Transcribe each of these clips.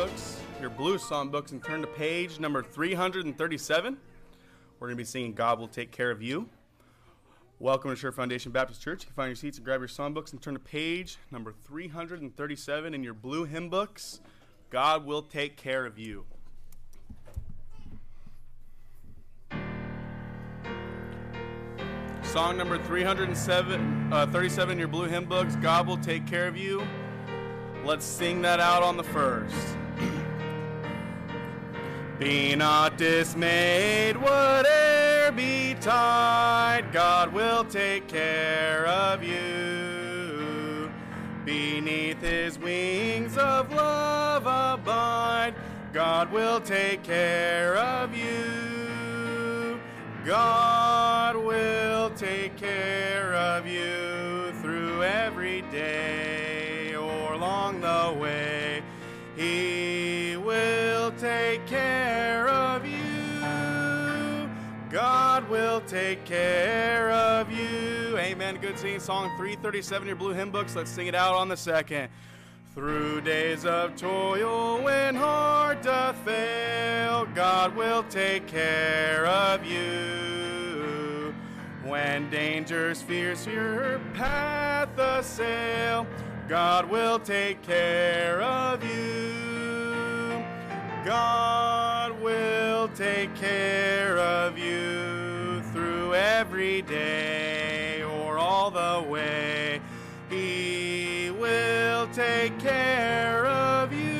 songbooks, your blue songbooks, and turn to page number 337. We're going to be singing God Will Take Care of You. Welcome to Sure Foundation Baptist Church. You can find your seats and grab your songbooks and turn to page number 337 in your blue hymn books. God Will Take Care of You. Song number 337 in your blue hymn books, God Will Take Care of You. Let's sing that out on the first. Be not dismayed, whate'er betide, God will take care of you. Beneath his wings of love abide, God will take care of you. God will take care of you through every day or along the way. He will take care of you. God will take care of you. Amen. Good singing. Song 337, your blue hymn books. Let's sing it out on the second. Through days of toil when heart doth fail, God will take care of you. When dangers fierce your path assail, God will take care of you. God will take care of you through every day or all the way. He will take care of you.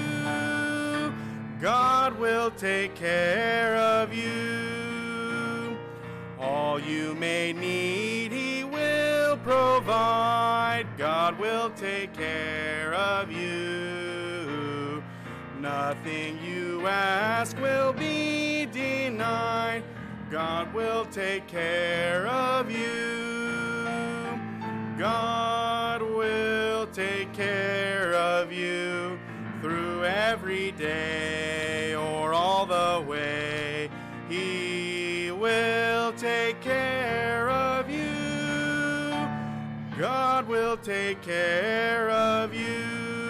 God will take care of you. All you may need, he will provide. God will take care of you. Nothing you ask will be denied. God will take care of you. God will take care of you through every day or all the way. He will take care of you. God will take care of you.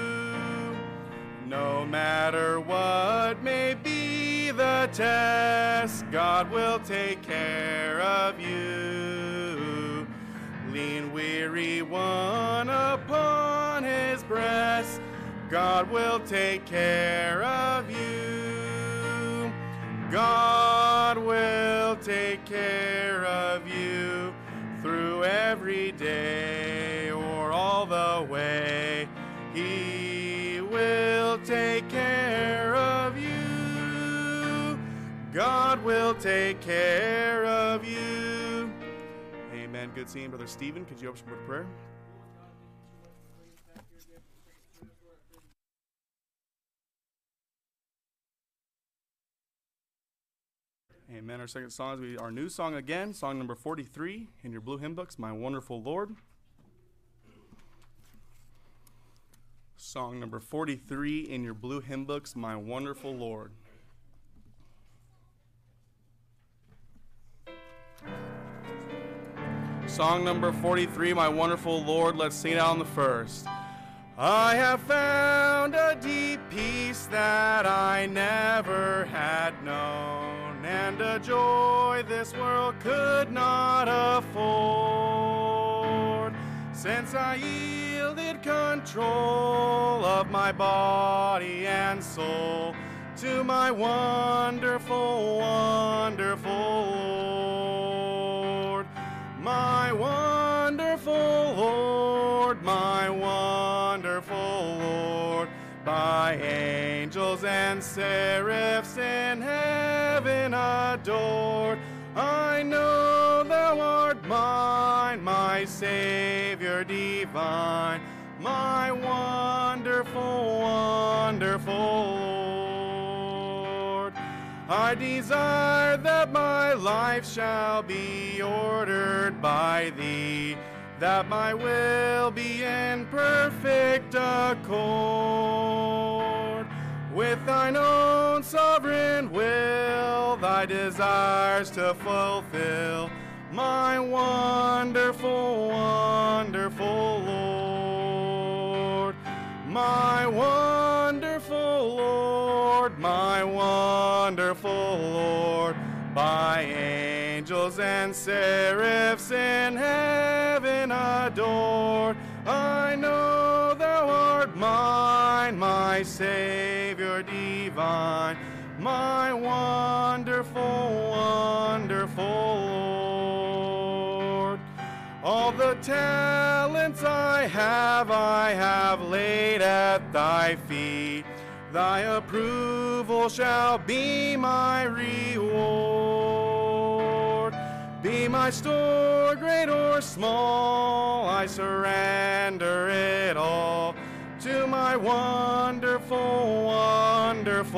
No matter what may be the test, God will take care of you. Lean weary one upon his breast, God will take care of you. God will take care of you through every day or all the way. He will take care of you. God will take care of you. Amen. Good seeing Brother Stephen. Could you open with prayer? Amen. Our second song is our new song again, song number 43 in your blue hymn books, My Wonderful Lord. Song number 43 in your blue hymn books, My Wonderful Lord. Song number 43, My Wonderful Lord. Let's sing it out on the first. I have found a deep peace that I never had known, and a joy this world could not afford. Since I yielded control of my body and soul to my wonderful, wonderful Lord. My wonderful Lord, my wonderful Lord, by angels and seraphs in heaven adored. I know thou art mine, my Savior divine, my wonderful, wonderful Lord. I desire that my life shall be ordered by thee, that my will be in perfect accord with thine own sovereign will, thy desires to fulfill, my wonderful, wonderful Lord. my wonderful Lord, my wonderful Lord, by angels and seraphs in heaven adored. I know thou art mine, my Savior divine, my wonderful, wonderful Lord. All the talents I have laid at thy feet. Thy approval shall be my reward. Be my store great or small, I surrender it all to my wonderful, wonderful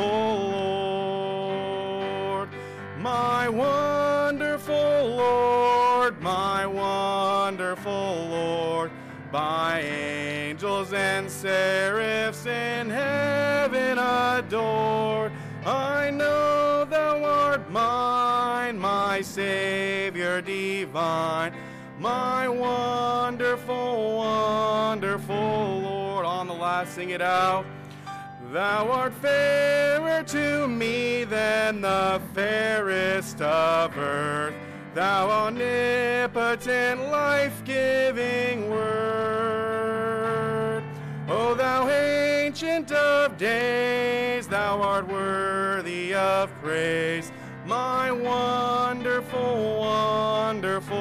Lord. My wonderful Lord, my wonderful Lord, by angels and seraphs in heaven adored. I know thou art mine, my Savior divine, my wonderful, wonderful Lord. On the last, sing it out. Thou art fairer to me than the fairest of earth, thou omnipotent, life-giving Word. O thou ancient of days, thou art worthy of praise, my wonderful, wonderful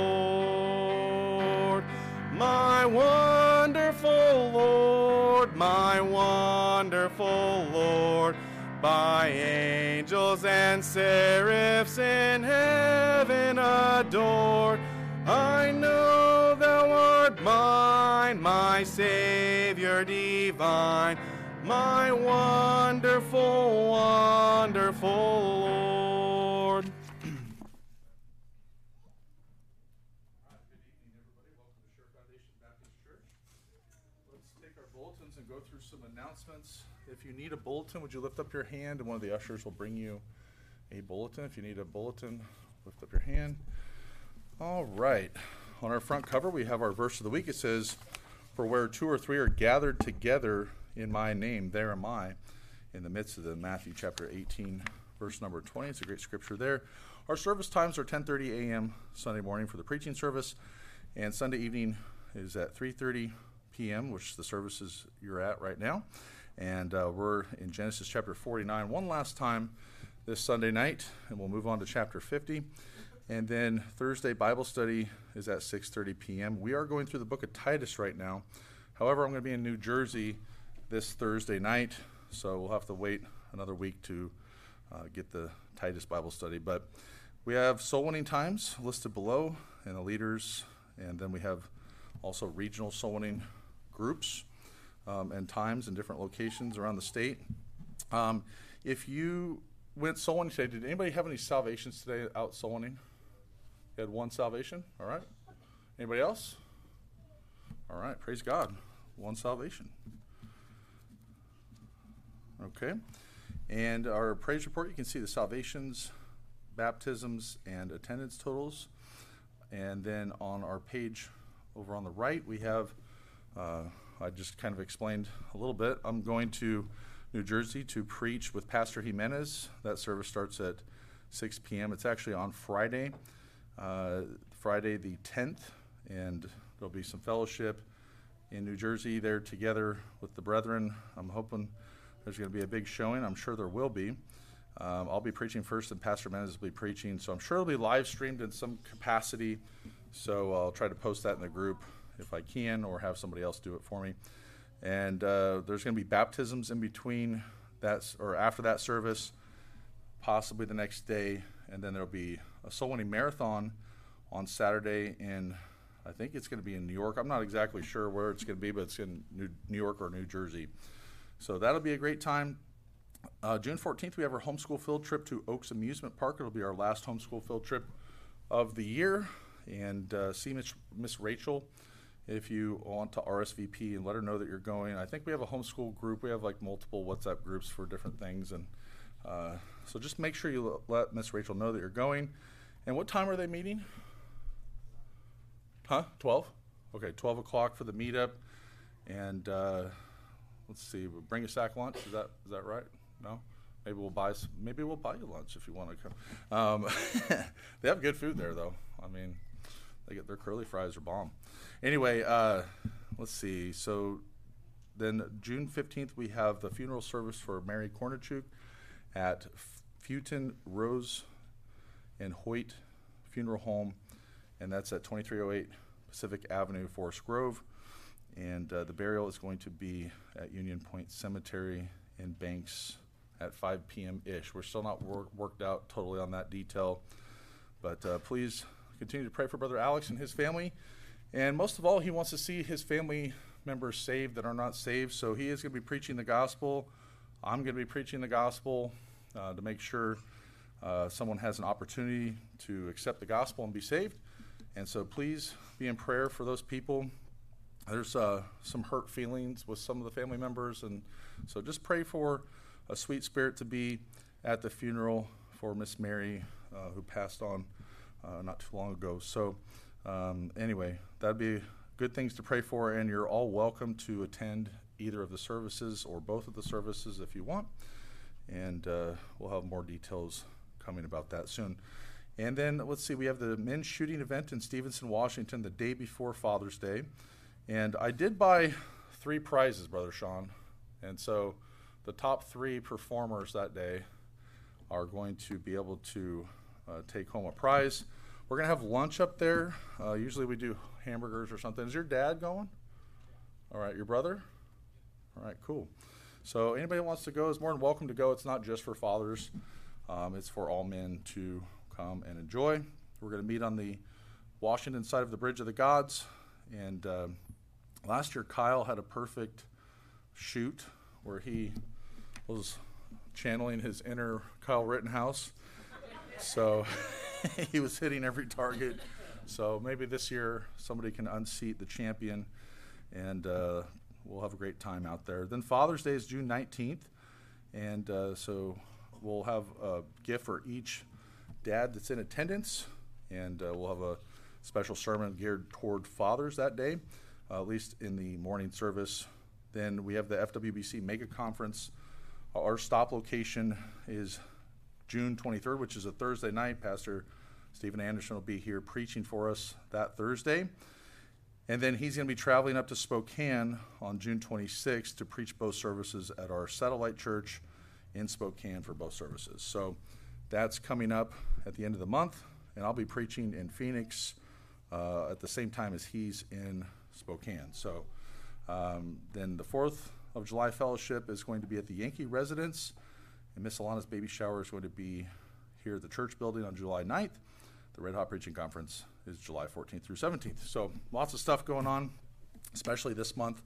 Lord. My wonderful Lord, my wonderful Lord, by angels and seraphs in heaven adored. I know thou art mine, my Savior divine, my wonderful, wonderful Lord. Good evening, everybody. Welcome to Share Foundation Baptist Church. Let's take our bulletins and go through some announcements. If you need a bulletin, would you lift up your hand, and one of the ushers will bring you a bulletin. If you need a bulletin, lift up your hand. All right. On our front cover, we have our verse of the week. It says, "For where 2 or 3 are gathered together in my name, there am I," in the midst of the Matthew chapter 18, verse number 20. It's a great scripture there. Our service times are 10:30 a.m. Sunday morning for the preaching service, and Sunday evening is at 3:30 p.m., which the services you're at right now. And we're in Genesis chapter 49 one last time this Sunday night, and we'll move on to chapter 50. And then Thursday Bible study is at 6:30 p.m. We are going through the book of Titus right now. However, I'm going to be in New Jersey this Thursday night, so we'll have to wait another week to get the Titus Bible study. But we have soul winning times listed below and the leaders, and then we have also regional soul winning groups and times in different locations around the state. If you went soul winning today, did anybody have any salvations today out soul winning? You had one salvation? All right. Anybody else? All right. Praise God. One salvation. Okay. And our praise report, you can see the salvations, baptisms, and attendance totals. And then on our page over on the right, we have, I just kind of explained a little bit. I'm going to New Jersey to preach with Pastor Jimenez. That service starts at 6 p.m. It's actually on Friday, Friday the 10th, and there'll be some fellowship in New Jersey there together with the brethren. I'm hoping there's going to be a big showing. I'm sure there will be. I'll be preaching first, and Pastor Jimenez will be preaching, so I'm sure it'll be live streamed in some capacity, so I'll try to post that in the group if I can, or have somebody else do it for me. And there's going to be baptisms in between that, or after that service, possibly the next day, and then there'll be a soul winning marathon on Saturday in, I think it's going to be in New York. I'm not exactly sure where it's going to be, but it's in New York or New Jersey. So that'll be a great time. June 14th, we have our homeschool field trip to Oaks Amusement Park. It'll be our last homeschool field trip of the year. And see Miss Rachel if you want to RSVP and let her know that you're going. I think we have a homeschool group. We have like multiple WhatsApp groups for different things. And so just make sure you let Miss Rachel know that you're going. And what time are they meeting? 12? Okay, 12 o'clock for the meetup. And let's see, we'll bring a sack lunch. Is that right? No? Maybe we'll buy you lunch if you want to come. They have good food there, though. I mean, they get their curly fries are bomb. Anyway, let's see. So then June 15th, we have the funeral service for Mary Kornichuk at Fulton Rose and Hoyt Funeral Home, and that's at 2308 Pacific Avenue, Forest Grove. And the burial is going to be at Union Point Cemetery in Banks at 5 p.m.-ish. We're still not worked out totally on that detail, but please continue to pray for Brother Alex and his family. And most of all, he wants to see his family members saved that are not saved, so he is going to be preaching the gospel. I'm going to be preaching the gospel to make sure someone has an opportunity to accept the gospel and be saved. And so please be in prayer for those people. There's some hurt feelings with some of the family members, and so just pray for a sweet spirit to be at the funeral for Miss Mary, who passed on not too long ago. So anyway, that'd be good things to pray for, and you're all welcome to attend either of the services or both of the services if you want. And we'll have more details coming about that soon. And then let's see, we have the men's shooting event in Stevenson, Washington, the day before Father's Day. And I did buy 3 prizes, Brother Sean. And so the top 3 performers that day are going to be able to take home a prize. We're going to have lunch up there. Usually we do hamburgers or something. Is your dad going? All right, your brother? All right, cool. So anybody who wants to go is more than welcome to go. It's not just for fathers. It's for all men to come and enjoy. We're going to meet on the Washington side of the Bridge of the Gods. And last year, Kyle had a perfect shoot where he was channeling his inner Kyle Rittenhouse. So he was hitting every target. So maybe this year somebody can unseat the champion, and we'll have a great time out there. Then Father's Day is June 19th, and so we'll have a gift for each dad that's in attendance, and we'll have a special sermon geared toward fathers that day, at least in the morning service. Then we have the FWBC Mega Conference. Our stop location is June 23rd, which is a Thursday night. Pastor Stephen Anderson will be here preaching for us that Thursday. And then he's going to be traveling up to Spokane on June 26th to preach both services at our satellite church in Spokane for both services. So that's coming up at the end of the month, and I'll be preaching in Phoenix at the same time as he's in Spokane. So then the 4th of July fellowship is going to be at the Yankee Residence, and Miss Alana's baby shower is going to be here at the church building on July 9th. The Red Hot Preaching Conference is July 14th through 17th. So lots of stuff going on, especially this month.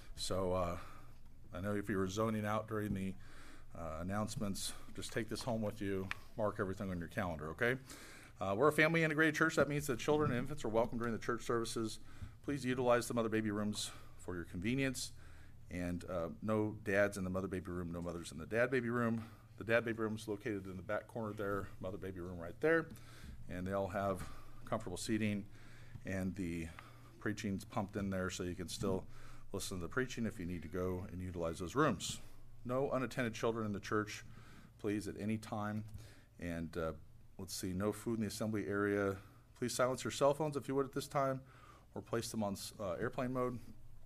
So I know if you were zoning out during the announcements, just take this home with you, mark everything on your calendar, okay? We're a family integrated church. That means that children and infants are welcome during the church services. Please utilize the mother baby rooms for your convenience. And no dads in the mother baby room, no mothers in the dad baby room. The dad baby room is located in the back corner there, mother baby room right there. And they all have comfortable seating, and the preaching's pumped in there so you can still listen to the preaching if you need to go and utilize those rooms. No unattended children in the church, please, at any time. And let's see, no food in the assembly area. Please silence your cell phones if you would at this time, or place them on airplane mode.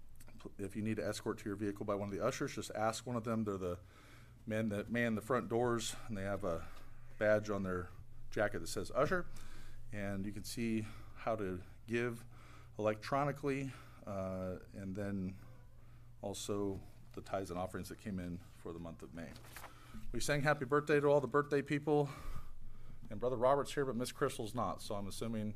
If you need to escort to your vehicle by one of the ushers, just ask one of them. They're the men that man the front doors, and they have a badge on their jacket that says usher. And you can see how to give electronically, and then also the tithes and offerings that came in for the month of May. We sang happy birthday to all the birthday people, and Brother Robert's here, but Miss Crystal's not, so I'm assuming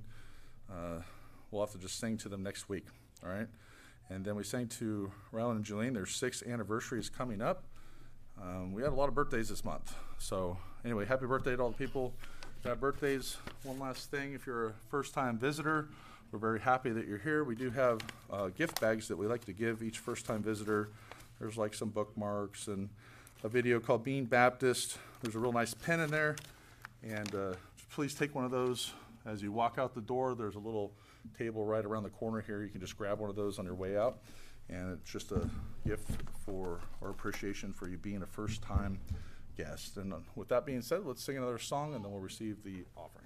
we'll have to just sing to them next week, all right? And then we sang to Rylan and Julene. Their 6th anniversary is coming up. We had a lot of birthdays this month. So anyway, happy birthday to all the people who have birthdays. One last thing, if you're a first-time visitor, we're very happy that you're here. We do have gift bags that we like to give each first-time visitor. There's like some bookmarks and a video called Being Baptist. There's a real nice pen in there. And please take one of those as you walk out the door. There's a little table right around the corner here. You can just grab one of those on your way out. And it's just a gift for our appreciation for you being a first-time guest. And with that being said, let's sing another song, and then we'll receive the offering.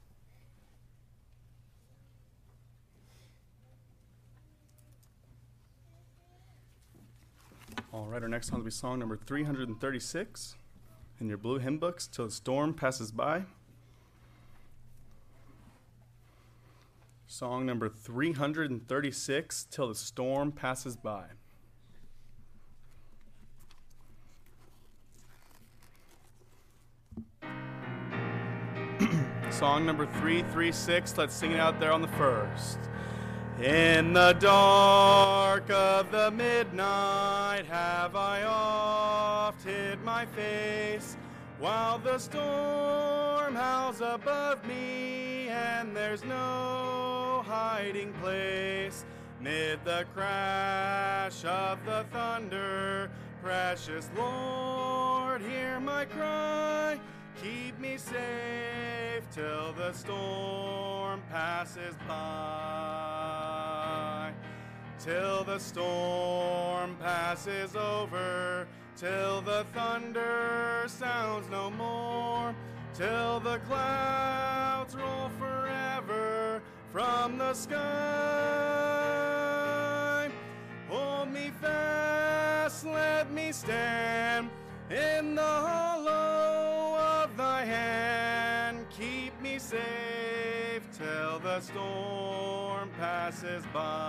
All right, our next song will be song number 336 in your blue hymn books, Till the Storm Passes By. Song number 336, Till the Storm Passes By. Song number 336, let's sing it out there on the first. In the dark of the midnight have I oft hid my face, while the storm howls above me and there's no hiding place. Mid the crash of the thunder, precious Lord, hear my cry. Keep me safe till the storm passes by. Till the storm passes over, till the thunder sounds no more, till the clouds roll forever from the sky. Hold me fast, let me stand in the hollow of thy hand. Keep me safe till the storm passes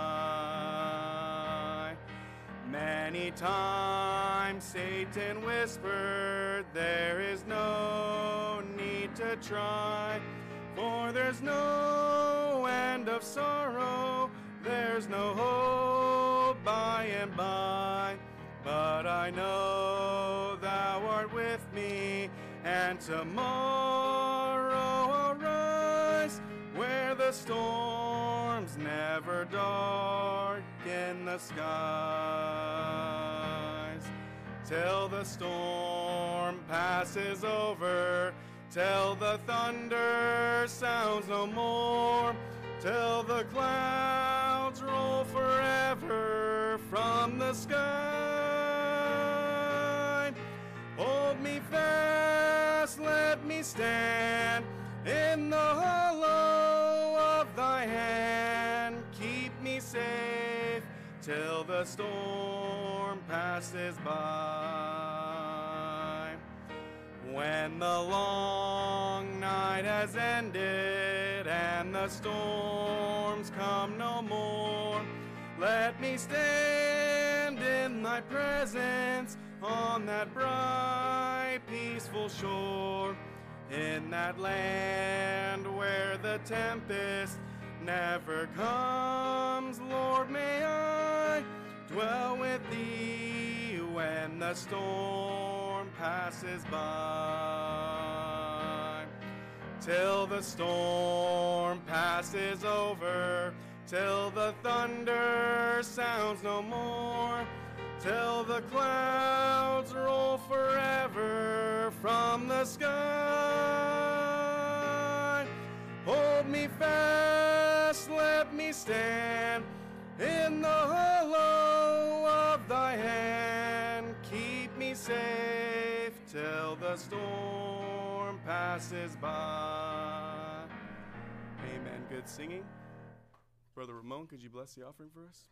by. Many times Satan whispered, there is no need to try, for there's no end of sorrow, there's no hope by and by. But I know thou art with me, and tomorrow I'll rise where the storms never darken the skies. Till the storm passes over, till the thunder sounds no more, till the clouds roll forever from the sky. Hold me fast, let me stand in the hollow of thy hand. Keep me safe till the storm passes by. When the long night has ended and the storms come no more, let me stand in thy presence on that bright, peaceful shore, in that land where the tempest never comes. Lord, may I dwell with thee when the storm passes by. Till the storm passes over, till the thunder sounds no more, till the clouds roll forever from the sky. Hold me fast, let me stand in the hollow of thy hand. Keep me safe till the storm passes by. Amen. Good singing. Brother Ramon, could you bless the offering for us?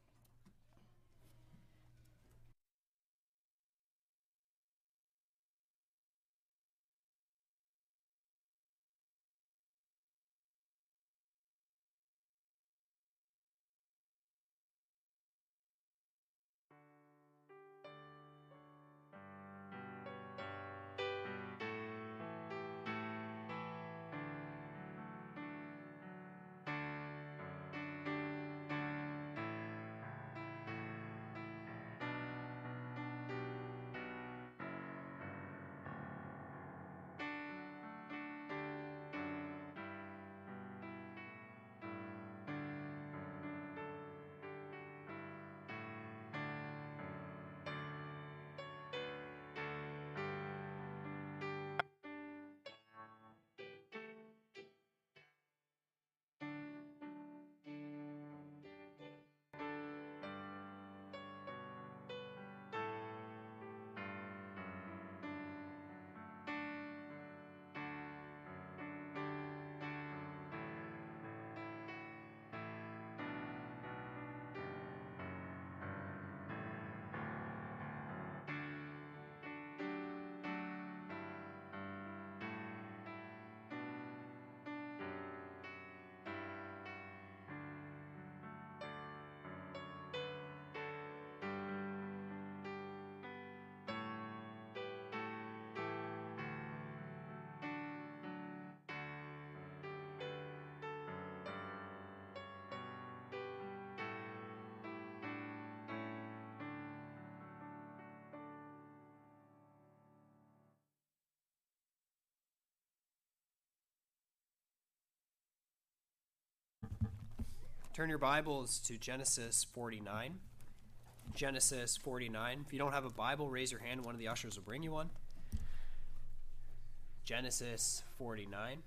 Turn your Bibles to Genesis 49. Genesis 49. If you don't have a Bible, raise your hand. One of the ushers will bring you one. Genesis 49.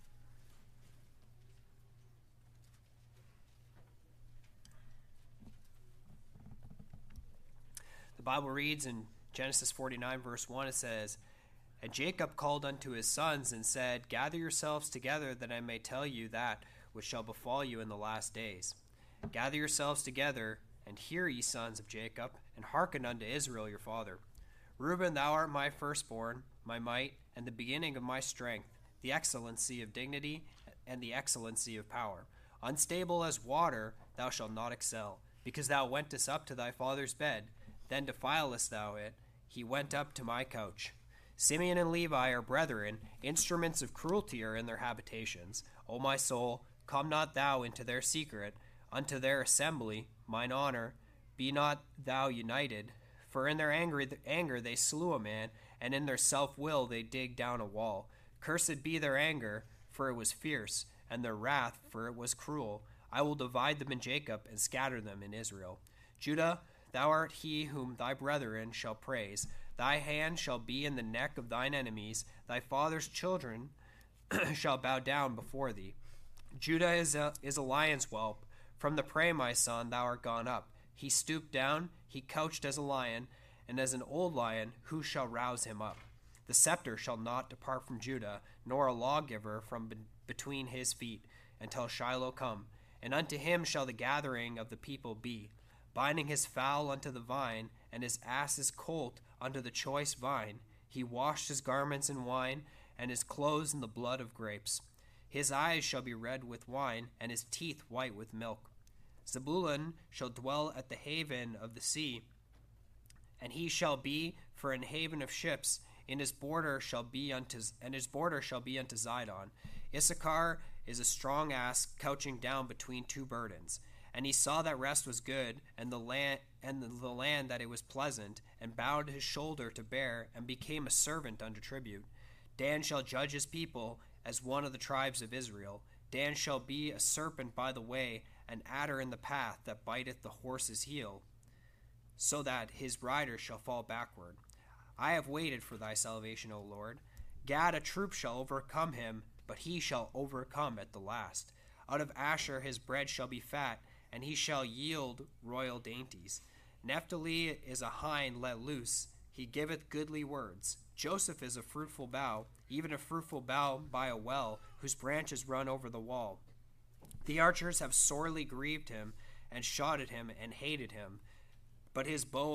The Bible reads in Genesis 49, verse 1, it says, "And Jacob called unto his sons and said, Gather yourselves together, that I may tell you that which shall befall you in the last days. Gather yourselves together, and hear, ye sons of Jacob, and hearken unto Israel your father. Reuben, thou art my firstborn, my might, and the beginning of my strength, the excellency of dignity, and the excellency of power. Unstable as water, thou shalt not excel, because thou wentest up to thy father's bed, then defilest thou it. He went up to my couch. Simeon and Levi are brethren, instruments of cruelty are in their habitations. O my soul, come not thou into their secret, unto their assembly, mine honor, be not thou united. For in their anger they slew a man, and in their self-will they dig down a wall. Cursed be their anger, for it was fierce, and their wrath, for it was cruel. I will divide them in Jacob, and scatter them in Israel. Judah, thou art he whom thy brethren shall praise. Thy hand shall be in the neck of thine enemies. Thy father's children shall bow down before thee. Judah is a lion's whelp. From the prey, my son, thou art gone up. He stooped down, he couched as a lion, and as an old lion, who shall rouse him up? The scepter shall not depart from Judah, nor a lawgiver from between his feet, until Shiloh come. And unto him shall the gathering of the people be, binding his fowl unto the vine, and his ass's colt unto the choice vine. He washed his garments in wine, and his clothes in the blood of grapes. His eyes shall be red with wine, and his teeth white with milk. Zebulun shall dwell at the haven of the sea, and he shall be for an haven of ships. In his border shall be unto Zidon. Issachar is a strong ass couching down between two burdens. And he saw that rest was good, and the land that it was pleasant, and bowed his shoulder to bear, and became a servant under tribute. Dan shall judge his people as one of the tribes of Israel. Dan shall be a serpent by the way, an adder in the path that biteth the horse's heel, so that his rider shall fall backward. I have waited for thy salvation, O Lord. Gad, a troop shall overcome him, but he shall overcome at the last. Out of Asher his bread shall be fat, and he shall yield royal dainties. Naphtali is a hind let loose, he giveth goodly words. Joseph is a fruitful bough, even a fruitful bough by a well, whose branches run over the wall. The archers have sorely grieved him, and shot at him, and hated him. But his bow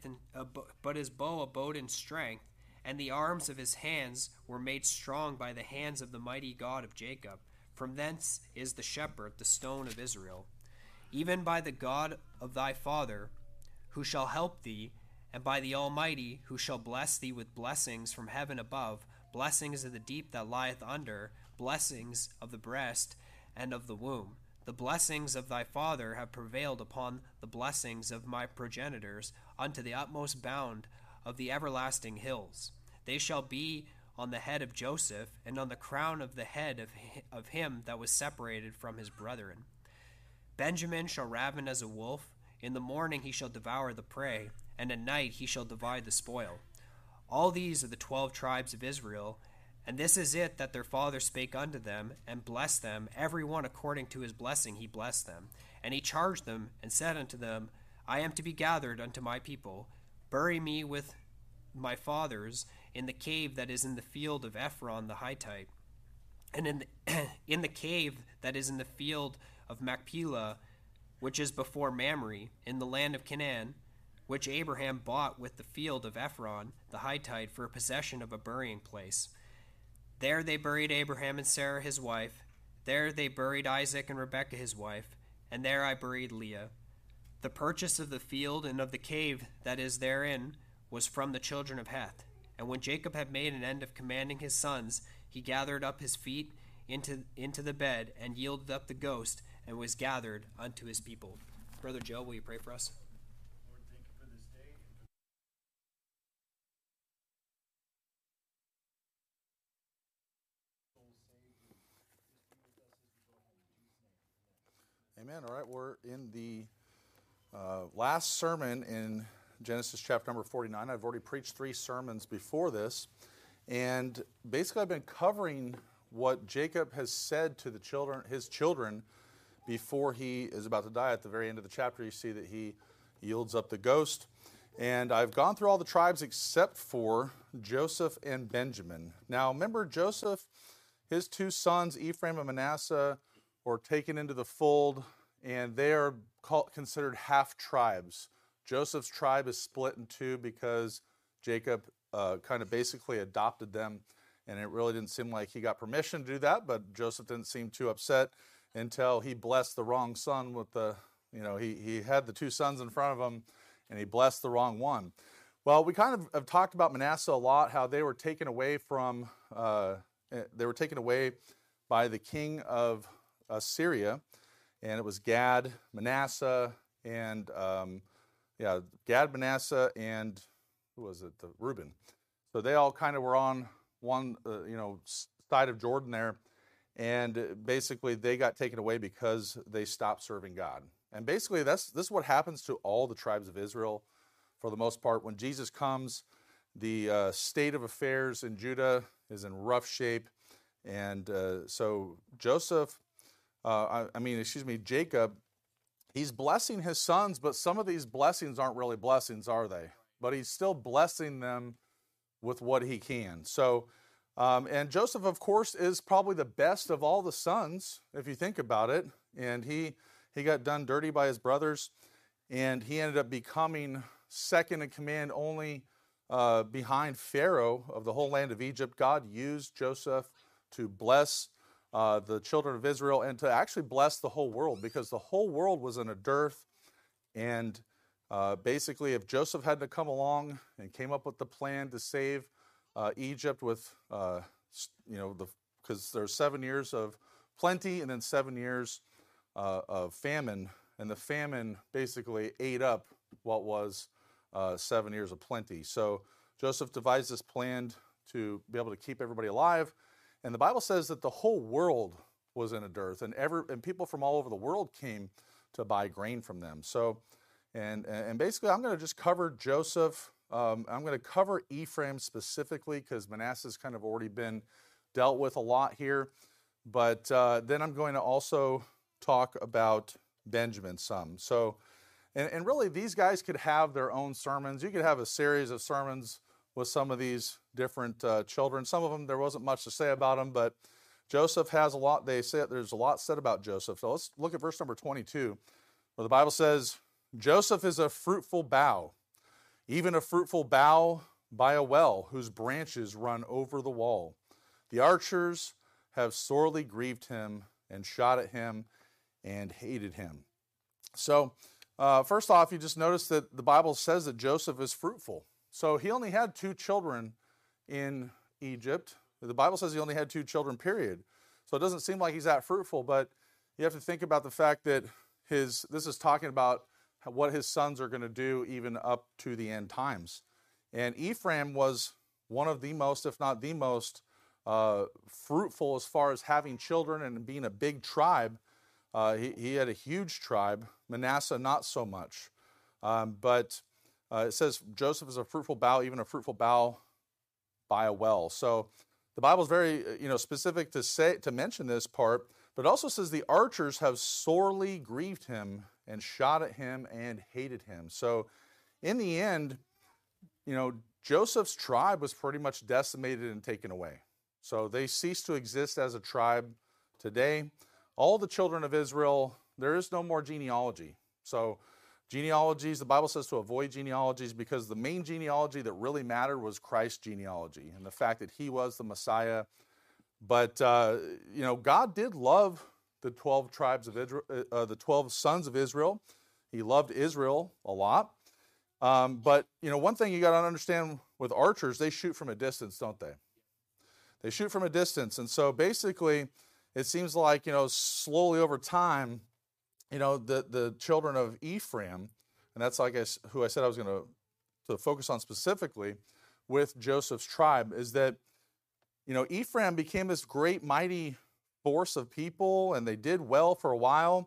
abode in strength, and the arms of his hands were made strong by the hands of the mighty God of Jacob. From thence is the shepherd, the stone of Israel. Even by the God of thy father, who shall help thee, and by the Almighty, who shall bless thee with blessings from heaven above, blessings of the deep that lieth under, blessings of the breast and of the womb. The blessings of thy father have prevailed upon the blessings of my progenitors, unto the utmost bound of the everlasting hills. They shall be on the head of Joseph, and on the crown of the head of him that was separated from his brethren. Benjamin shall raven as a wolf. In the morning he shall devour the prey, and at night he shall divide the spoil. All these are the 12 tribes of Israel, and this is it that their father spake unto them, and blessed them, every one according to his blessing he blessed them. And he charged them, and said unto them, I am to be gathered unto my people. Bury me with my fathers in the cave that is in the field of Ephron the Hittite, and in the cave that is in the field of Machpelah, which is before Mamre, in the land of Canaan, which Abraham bought with the field of Ephron the Hittite for a possession of a burying place. There they buried Abraham and Sarah his wife. There they buried Isaac and Rebekah his wife, and there I buried Leah. The purchase of the field and of the cave that is therein was from the children of Heth. And when Jacob had made an end of commanding his sons, he gathered up his feet into the bed, and yielded up the ghost, and was gathered unto his people. Brother Joe, will you pray for us? Lord, thank you for this day. Amen. All right, we're in the last sermon in Genesis chapter number 49. I've already preached 3 sermons before this, and basically I've been covering what Jacob has said to his children, before he is about to die. At the very end of the chapter, you see that he yields up the ghost. And I've gone through all the tribes except for Joseph and Benjamin. Now, remember Joseph, his 2 sons, Ephraim and Manasseh, were taken into the fold, and they are considered half tribes. Joseph's tribe is split in 2 because Jacob kind of basically adopted them, and it really didn't seem like he got permission to do that, but Joseph didn't seem too upset until he blessed the wrong son with he had the 2 sons in front of him, and he blessed the wrong one. Well, we kind of have talked about Manasseh a lot, how they were taken away by the king of Syria, and it was Gad, Manasseh, and Reuben. So they all kind of were on one side of Jordan there, and basically they got taken away because they stopped serving God. And basically this is what happens to all the tribes of Israel for the most part. When Jesus comes, the state of affairs in Judah is in rough shape, and so Jacob, he's blessing his sons, but some of these blessings aren't really blessings, are they? But he's still blessing them with what he can. So, and Joseph, of course, is probably the best of all the sons, if you think about it. And he got done dirty by his brothers, and he ended up becoming second in command only behind Pharaoh of the whole land of Egypt. God used Joseph to bless the children of Israel and to actually bless the whole world, because the whole world was in a dearth. And basically, if Joseph had to come along and came up with the plan to save Egypt with, because there's 7 years of plenty and then 7 years of famine, and the famine basically ate up what was 7 years of plenty. So Joseph devised this plan to be able to keep everybody alive, and the Bible says that the whole world was in a dearth, and people from all over the world came to buy grain from them. So, and basically, I'm going to just cover Joseph. I'm going to cover Ephraim specifically because Manasseh's kind of already been dealt with a lot here. But then I'm going to also talk about Benjamin some. So, and really, these guys could have their own sermons. You could have a series of sermons with some of these different children. Some of them, there wasn't much to say about them, but Joseph has a lot. They say there's a lot said about Joseph. So let's look at verse number 22, where the Bible says, Joseph is a fruitful bough, even a fruitful bough by a well, whose branches run over the wall. The archers have sorely grieved him and shot at him and hated him. So first off, you just notice that the Bible says that Joseph is fruitful. So he only had 2 children in Egypt. The Bible says he only had 2 children, period. So it doesn't seem like he's that fruitful, but you have to think about the fact that this is talking about what his sons are going to do even up to the end times. And Ephraim was one of the most, if not the most, fruitful as far as having children and being a big tribe. He had a huge tribe. Manasseh, not so much. But it says Joseph is a fruitful bough, even a fruitful bough by a well. So the Bible is very specific to mention this part, but it also says the archers have sorely grieved him and shot at him and hated him. So in the end, Joseph's tribe was pretty much decimated and taken away. So they ceased to exist as a tribe today. All the children of Israel, there is no more genealogy. So genealogies, the Bible says to avoid genealogies because the main genealogy that really mattered was Christ's genealogy and the fact that he was the Messiah. But, God did love the 12 tribes of Israel, the 12 sons of Israel. He loved Israel a lot. But, one thing you got to understand with archers, they shoot from a distance, don't they? They shoot from a distance. And so basically, it seems like, slowly over time, the children of Ephraim, and that's who I said I was going to focus on specifically with Joseph's tribe, is that, Ephraim became this great, mighty force of people, and they did well for a while.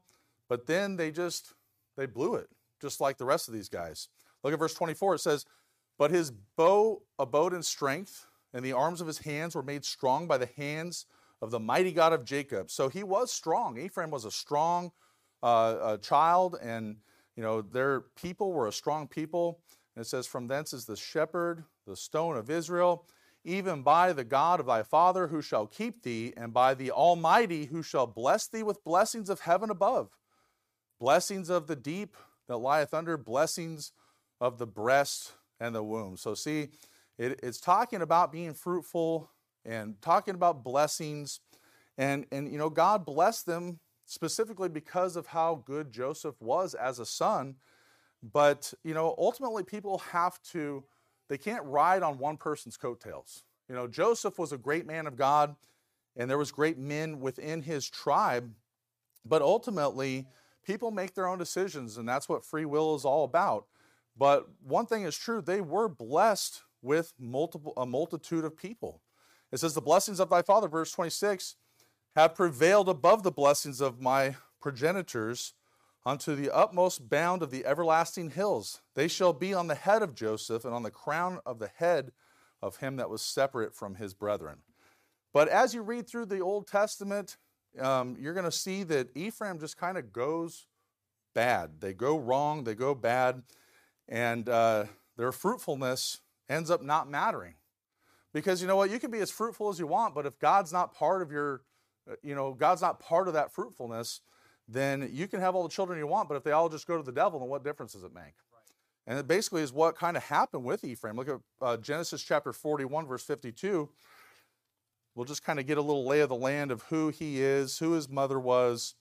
But then they blew it, just like the rest of these guys. Look at verse 24. It says, but his bow abode in strength, and the arms of his hands were made strong by the hands of the mighty God of Jacob. So he was strong. Ephraim was a strong child, and their people were a strong people. And it says, from thence is the shepherd, the stone of Israel, even by the God of thy father who shall keep thee, and by the Almighty who shall bless thee with blessings of heaven above, blessings of the deep that lieth under, blessings of the breast and the womb. So see, it's talking about being fruitful and talking about blessings. And God blessed them specifically because of how good Joseph was as a son. But, ultimately people they can't ride on one person's coattails. Joseph was a great man of God, and there was great men within his tribe. But ultimately, people make their own decisions, and that's what free will is all about. But one thing is true, they were blessed with a multitude of people. It says, the blessings of thy father, verse 26, have prevailed above the blessings of my progenitors unto the utmost bound of the everlasting hills. They shall be on the head of Joseph and on the crown of the head of him that was separate from his brethren. But as you read through the Old Testament, you're going to see that Ephraim just kind of goes bad. They go wrong, they go bad, and their fruitfulness ends up not mattering. Because you know what? You can be as fruitful as you want, but if God's not part of God's not part of that fruitfulness, then you can have all the children you want, but if they all just go to the devil, then what difference does it make? Right. And it basically is what kind of happened with Ephraim. Look at Genesis chapter 41, verse 52. We'll just kind of get a little lay of the land of who he is, who his mother was,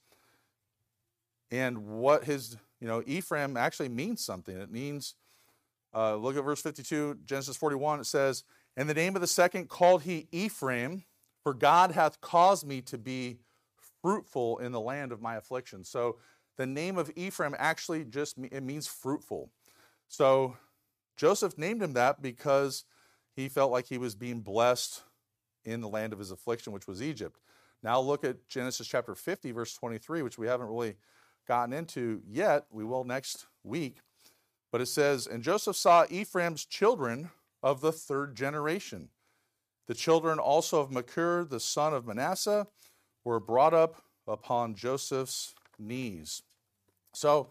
and what his, Ephraim actually means something. It means, look at verse 52, Genesis 41, it says, and the name of the second called he Ephraim, for God hath caused me to be fruitful in the land of my affliction. So the name of Ephraim actually it means fruitful. So Joseph named him that because he felt like he was being blessed in the land of his affliction, which was Egypt. Now look at Genesis chapter 50, verse 23, which we haven't really gotten into yet. We will next week. But it says, and Joseph saw Ephraim's children of the third generation. The children also of Machir, the son of Manasseh, were brought up upon Joseph's knees. So,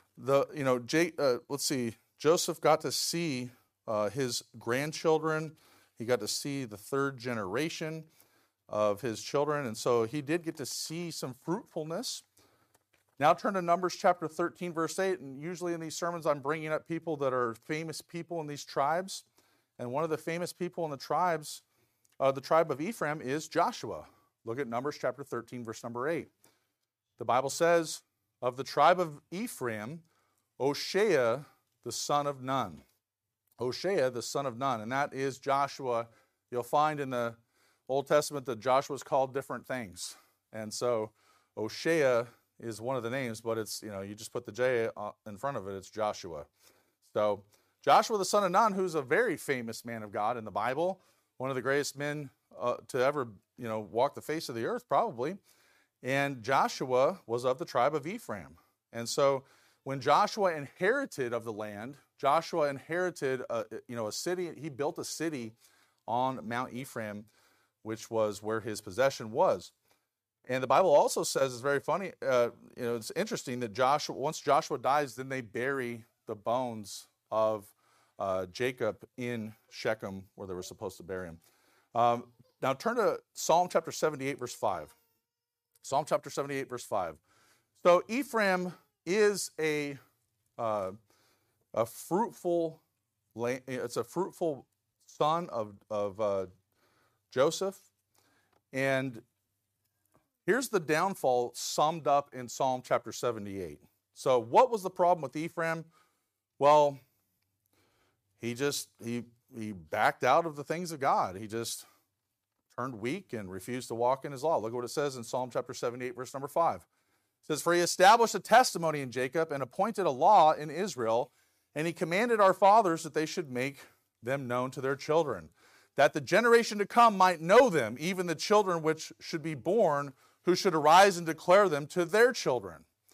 let's see, Joseph got to see his grandchildren. He got to see the third generation of his children, and so he did get to see some fruitfulness. Now turn to Numbers chapter 13, verse 8, and usually in these sermons I'm bringing up people that are famous people in these tribes, and one of the famous people in the tribe of Ephraim is Joshua. Look at Numbers chapter 13, verse number 8. The Bible says, of the tribe of Ephraim, Hoshea, the son of Nun. Hoshea, the son of Nun, and that is Joshua. You'll find in the Old Testament that Joshua is called different things. And so Hoshea is one of the names, but it's, you just put the J in front of it, it's Joshua. So Joshua, the son of Nun, who's a very famous man of God in the Bible, one of the greatest men to ever, walk the face of the earth, probably. And Joshua was of the tribe of Ephraim. And so when Joshua inherited of the land, Joshua inherited a city. He built a city on Mount Ephraim, which was where his possession was. And the Bible also says, it's very funny, it's interesting that once Joshua dies, then they bury the bones of Jacob in Shechem, where they were supposed to bury him. Now turn to Psalm chapter 78, verse 5. Psalm chapter 78, verse 5. So Ephraim is a fruitful land. It's a fruitful son of Joseph. And here's the downfall summed up in Psalm chapter 78. So what was the problem with Ephraim? Well, he backed out of the things of God. He just turned weak and refused to walk in his law. Look what it says in Psalm chapter 78, verse number 5. It says, for he established a testimony in Jacob and appointed a law in Israel, and he commanded our fathers that they should make them known to their children, that the generation to come might know them, even the children which should be born, who should arise and declare them to their children.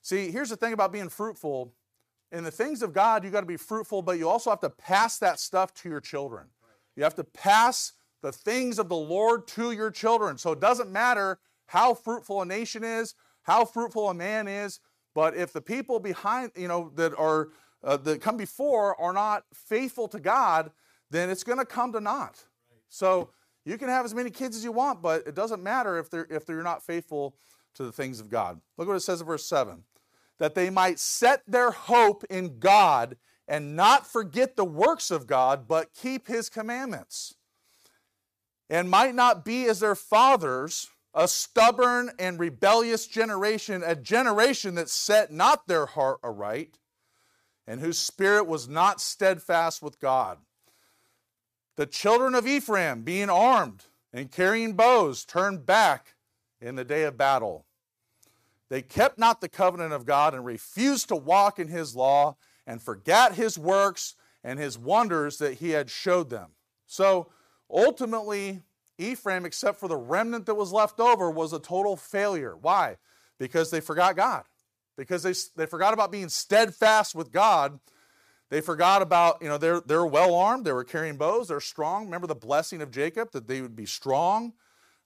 See, here's the thing about being fruitful. In the things of God, you got to be fruitful, but you also have to pass that stuff to your children. You have to pass the things of the Lord to your children. So it doesn't matter how fruitful a nation is, how fruitful a man is, but if the people behind, that come before are not faithful to God, then it's going to come to naught. So you can have as many kids as you want, but it doesn't matter if they're not faithful to the things of God. Look what it says in verse 7. That they might set their hope in God and not forget the works of God, but keep his commandments. And might not be as their fathers, a stubborn and rebellious generation, a generation that set not their heart aright, and whose spirit was not steadfast with God. The children of Ephraim, being armed and carrying bows, turned back in the day of battle. They kept not the covenant of God and refused to walk in his law and forgot his works and his wonders that he had showed them. So ultimately, Ephraim, except for the remnant that was left over, was a total failure. Why? Because they forgot God. Because they forgot about being steadfast with God. They forgot about, they're well armed, they were carrying bows, they're strong. Remember the blessing of Jacob, that they would be strong,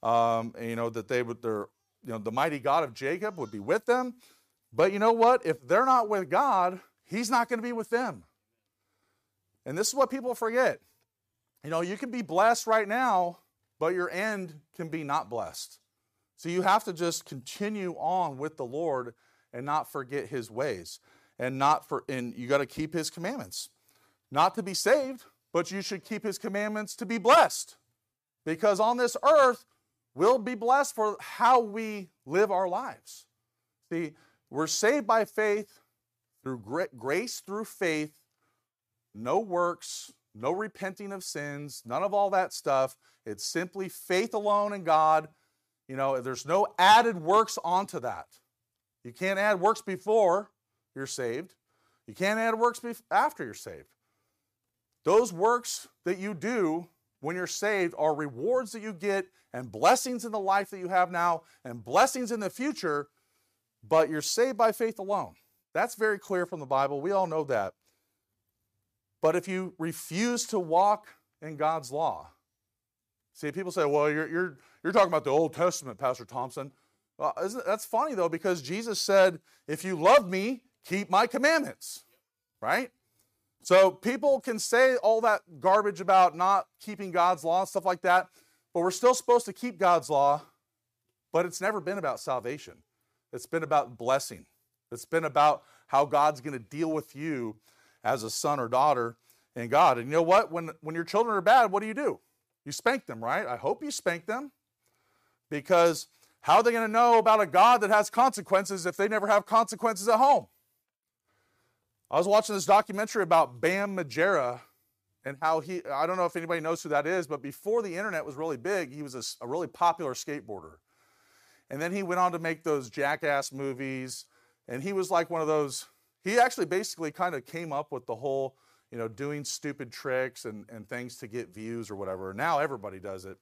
that the mighty God of Jacob would be with them. But you know what? If they're not with God, he's not going to be with them. And this is what people forget. You can be blessed right now, but your end can be not blessed. So you have to just continue on with the Lord and not forget his ways. And you got to keep his commandments. Not to be saved, but you should keep his commandments to be blessed. Because on this earth, we'll be blessed for how we live our lives. See, we're saved by faith, through grace through faith, no works, no repenting of sins, none of all that stuff. It's simply faith alone in God. There's no added works onto that. You can't add works before you're saved. You can't add works after you're saved. Those works that you do when you're saved are rewards that you get and blessings in the life that you have now and blessings in the future, but you're saved by faith alone. That's very clear from the Bible. We all know that. But if you refuse to walk in God's law, see, people say, well, you're talking about the Old Testament, Pastor Thompson. Well, that's funny, though, because Jesus said, if you love me, keep my commandments, right? So people can say all that garbage about not keeping God's law and stuff like that, but we're still supposed to keep God's law, but it's never been about salvation. It's been about blessing. It's been about how God's going to deal with you as a son or daughter in God. And you know what? When your children are bad, what do? You spank them, right? I hope you spank them, because how are they going to know about a God that has consequences if they never have consequences at home? I was watching this documentary about Bam Margera and how I don't know if anybody knows who that is, but before the internet was really big, he was a really popular skateboarder. And then he went on to make those Jackass movies, and he was like one of those, he actually basically kind of came up with the whole, doing stupid tricks and things to get views or whatever. Now everybody does it.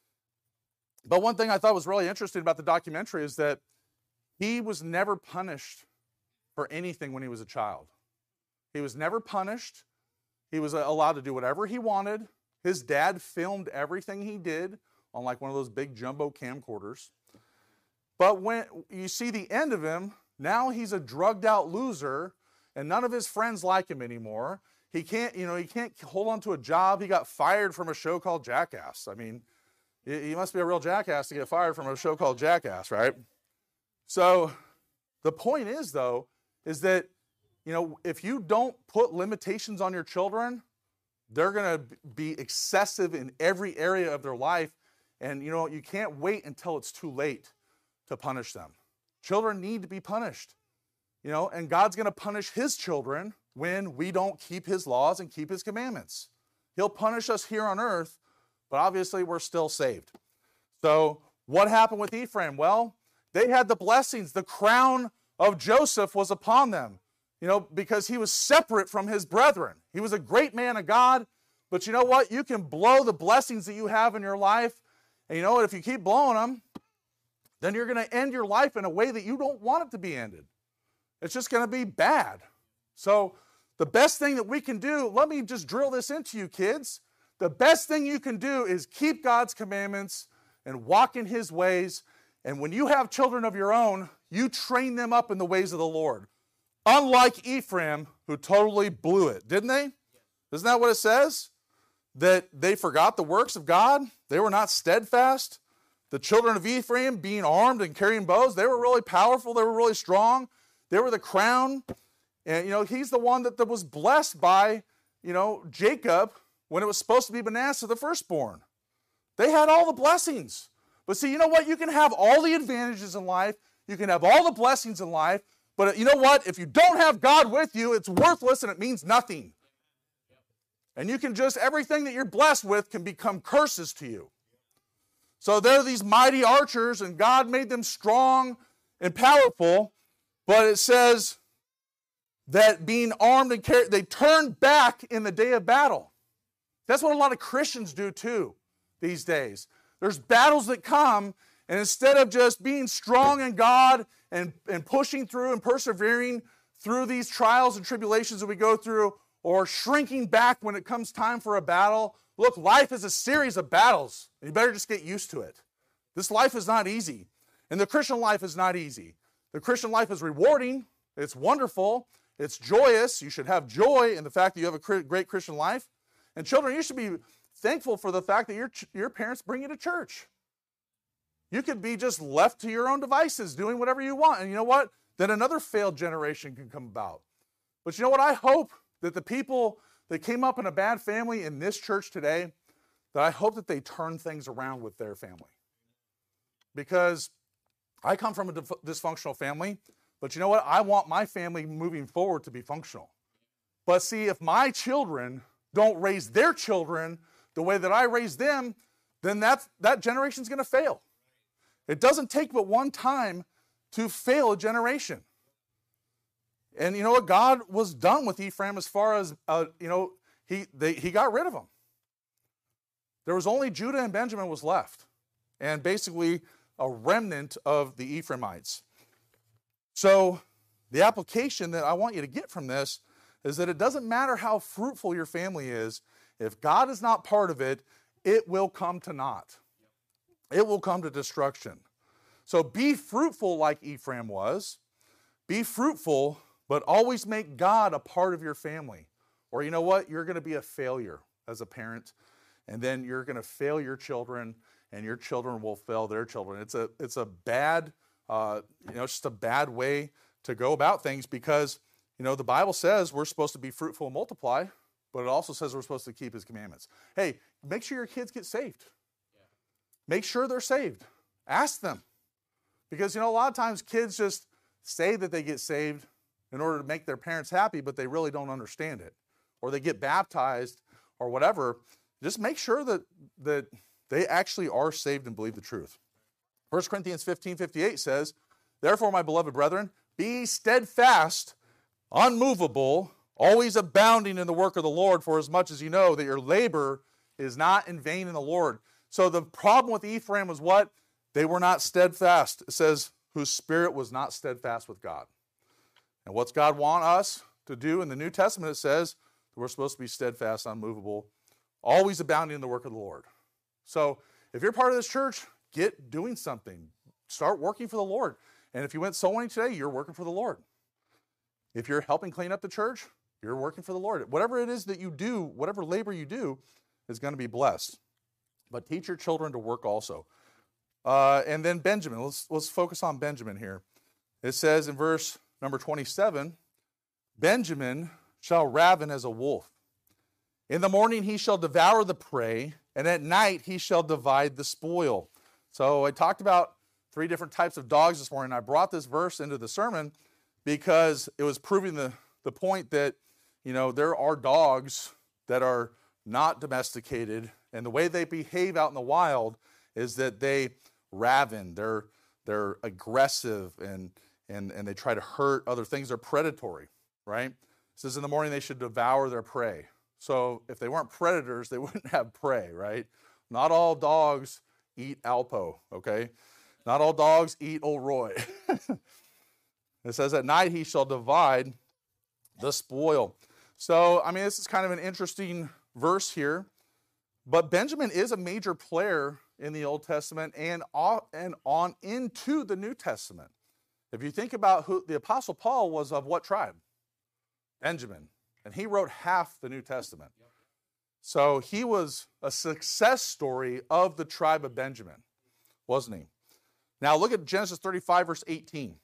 But one thing I thought was really interesting about the documentary is that he was never punished for anything when he was a child. He was never punished. He was allowed to do whatever he wanted. His dad filmed everything he did on like one of those big jumbo camcorders. But when you see the end of him, now he's a drugged out loser and none of his friends like him anymore. He can't hold on to a job. He got fired from a show called Jackass. I mean, he must be a real jackass to get fired from a show called Jackass, right? So the point is, though, is that, if you don't put limitations on your children, they're going to be excessive in every area of their life. And, you can't wait until it's too late to punish them. Children need to be punished, and God's going to punish his children when we don't keep his laws and keep his commandments. He'll punish us here on earth, but obviously we're still saved. So what happened with Ephraim? Well, they had the blessings. The crown of Joseph was upon them, because he was separate from his brethren. He was a great man of God, but you know what? You can blow the blessings that you have in your life, and you know what? If you keep blowing them, then you're going to end your life in a way that you don't want it to be ended. It's just going to be bad. So the best thing that we can do, let me just drill this into you kids. The best thing you can do is keep God's commandments and walk in his ways. And when you have children of your own, you train them up in the ways of the Lord. Unlike Ephraim, who totally blew it, didn't they? Isn't that what it says? That they forgot the works of God? They were not steadfast? The children of Ephraim, being armed and carrying bows, they were really powerful, they were really strong. They were the crown. And, he's the one that was blessed by, Jacob when it was supposed to be Manasseh, the firstborn. They had all the blessings. But see, you know what? You can have all the advantages in life. You can have all the blessings in life. But you know what? If you don't have God with you, it's worthless and it means nothing. And you can everything that you're blessed with can become curses to you. So they're these mighty archers, and God made them strong and powerful. But it says that being armed and carried, they turned back in the day of battle. That's what a lot of Christians do too these days. There's battles that come, and instead of just being strong in God and pushing through and persevering through these trials and tribulations that we go through, or shrinking back when it comes time for a battle, look, life is a series of battles, and you better just get used to it. This life is not easy, and the Christian life is not easy. The Christian life is rewarding, it's wonderful, it's joyous. You should have joy in the fact that you have a great Christian life. And children, you should be thankful for the fact that your parents bring you to church. You could be just left to your own devices doing whatever you want. And you know what? Then another failed generation can come about. But you know what? I hope that the people that came up in a bad family in this church today, that I hope that they turn things around with their family. Because I come from a dysfunctional family, but you know what? I want my family moving forward to be functional. But see, if my children don't raise their children the way that I raised them, then that generation's going to fail. It doesn't take but one time to fail a generation. And you know what? God was done with Ephraim as far as, he got rid of them. There was only Judah and Benjamin was left. And basically a remnant of the Ephraimites. So the application that I want you to get from this is that it doesn't matter how fruitful your family is. If God is not part of it, it will come to naught. It will come to destruction. So be fruitful like Ephraim was. Be fruitful, but always make God a part of your family. Or you know what? You're going to be a failure as a parent, and then you're going to fail your children, and your children will fail their children. It's a bad, it's just a bad way to go about things, because the Bible says we're supposed to be fruitful and multiply, but it also says we're supposed to keep his commandments. Hey, make sure your kids get saved. Make sure they're saved. Ask them. Because, a lot of times kids just say that they get saved in order to make their parents happy, but they really don't understand it. Or they get baptized or whatever. Just make sure that they actually are saved and believe the truth. 1 Corinthians 15:58 says, "Therefore, my beloved brethren, be steadfast, unmovable, always abounding in the work of the Lord, for as much as you know that your labor is not in vain in the Lord." So the problem with Ephraim was what? They were not steadfast. It says, whose spirit was not steadfast with God. And what's God want us to do in the New Testament? It says that we're supposed to be steadfast, unmovable, always abounding in the work of the Lord. So if you're part of this church, get doing something. Start working for the Lord. And if you went soul winning today, you're working for the Lord. If you're helping clean up the church, you're working for the Lord. Whatever it is that you do, whatever labor you do, is going to be blessed. But teach your children to work also. And then Benjamin. Let's focus on Benjamin here. It says in verse number 27, "Benjamin shall raven as a wolf. In the morning he shall devour the prey, and at night he shall divide the spoil." So I talked about 3 different types of dogs this morning. I brought this verse into the sermon because it was proving the point that, there are dogs that are not domesticated, and the way they behave out in the wild is that they raven. They're aggressive, and they try to hurt other things. They're predatory, right? It says in the morning they should devour their prey. So if they weren't predators, they wouldn't have prey, right? Not all dogs eat Alpo, okay? Not all dogs eat Old Roy. It says, at night he shall divide the spoil. So, I mean, this is kind of an interesting verse here. But Benjamin is a major player in the Old Testament and on into the New Testament. If you think about who the Apostle Paul was, of what tribe? Benjamin. And he wrote half the New Testament. So he was a success story of the tribe of Benjamin, wasn't he? Now look at Genesis 35, verse 18.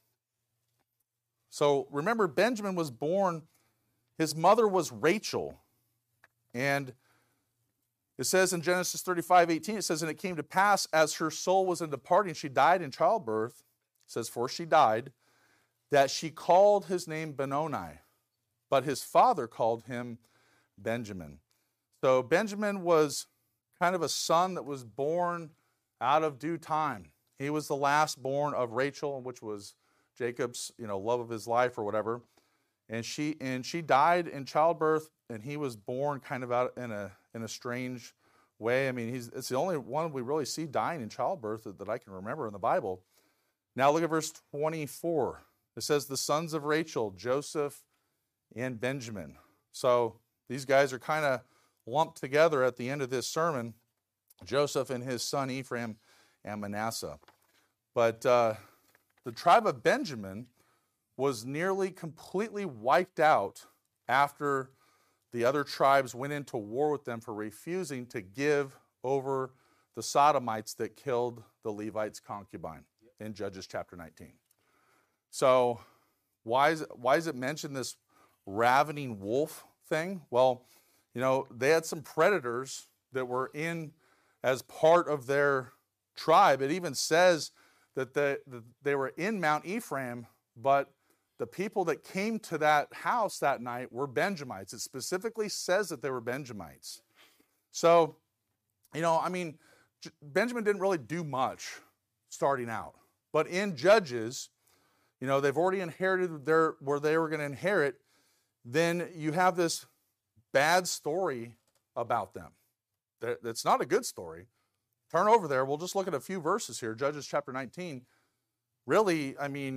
So remember, Benjamin was born, his mother was Rachel. And it says in Genesis 35, 18, it says, and it came to pass as her soul was in departing, she died in childbirth. It says, for she died, that she called his name Benoni, but his father called him Benjamin. So Benjamin was kind of a son that was born out of due time. He was the last born of Rachel, which was Jacob's, love of his life or whatever. And she died in childbirth, and he was born kind of out in a strange way. I mean, it's the only one we really see dying in childbirth that I can remember in the Bible. Now look at verse 24. It says, the sons of Rachel, Joseph and Benjamin. So these guys are kind of lumped together at the end of this sermon, Joseph and his son Ephraim and Manasseh. But the tribe of Benjamin was nearly completely wiped out after the other tribes went into war with them for refusing to give over the Sodomites that killed the Levites' concubine in Judges chapter 19. So why is it mentioned this ravening wolf thing? Well, they had some predators that were in as part of their tribe. It even says that they were in Mount Ephraim, but the people that came to that house that night were Benjamites. It specifically says that they were Benjamites. So, Benjamin didn't really do much starting out. But in Judges, they've already inherited where they were going to inherit. Then you have this bad story about them. That's not a good story. Turn over there. We'll just look at a few verses here. Judges chapter 19. Really,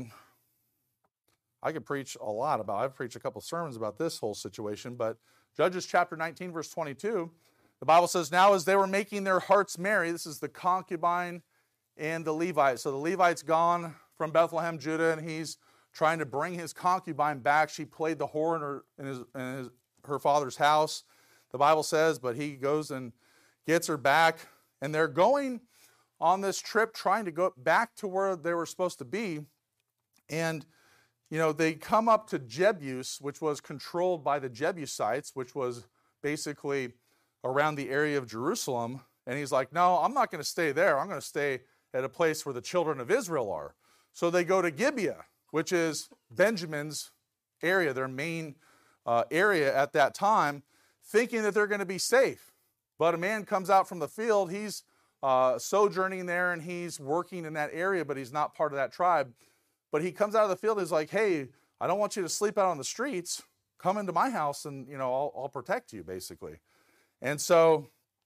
I could preach a lot about, I've preached a couple sermons about this whole situation, but Judges chapter 19, verse 22, the Bible says, now as they were making their hearts merry, this is the concubine and the Levite. So the Levite's gone from Bethlehem, Judah, and he's trying to bring his concubine back. She played the whore in her father's house, the Bible says, but he goes and gets her back. And they're going on this trip trying to go back to where they were supposed to be. And, they come up to Jebus, which was controlled by the Jebusites, which was basically around the area of Jerusalem. And he's like, no, I'm not going to stay there. I'm going to stay at a place where the children of Israel are. So they go to Gibeah, which is Benjamin's area, their main area at that time, thinking that they're going to be safe. But a man comes out from the field. He's sojourning there, and he's working in that area, but he's not part of that tribe. But he comes out of the field and he's like, hey, I don't want you to sleep out on the streets. Come into my house and, I'll protect you, basically. And so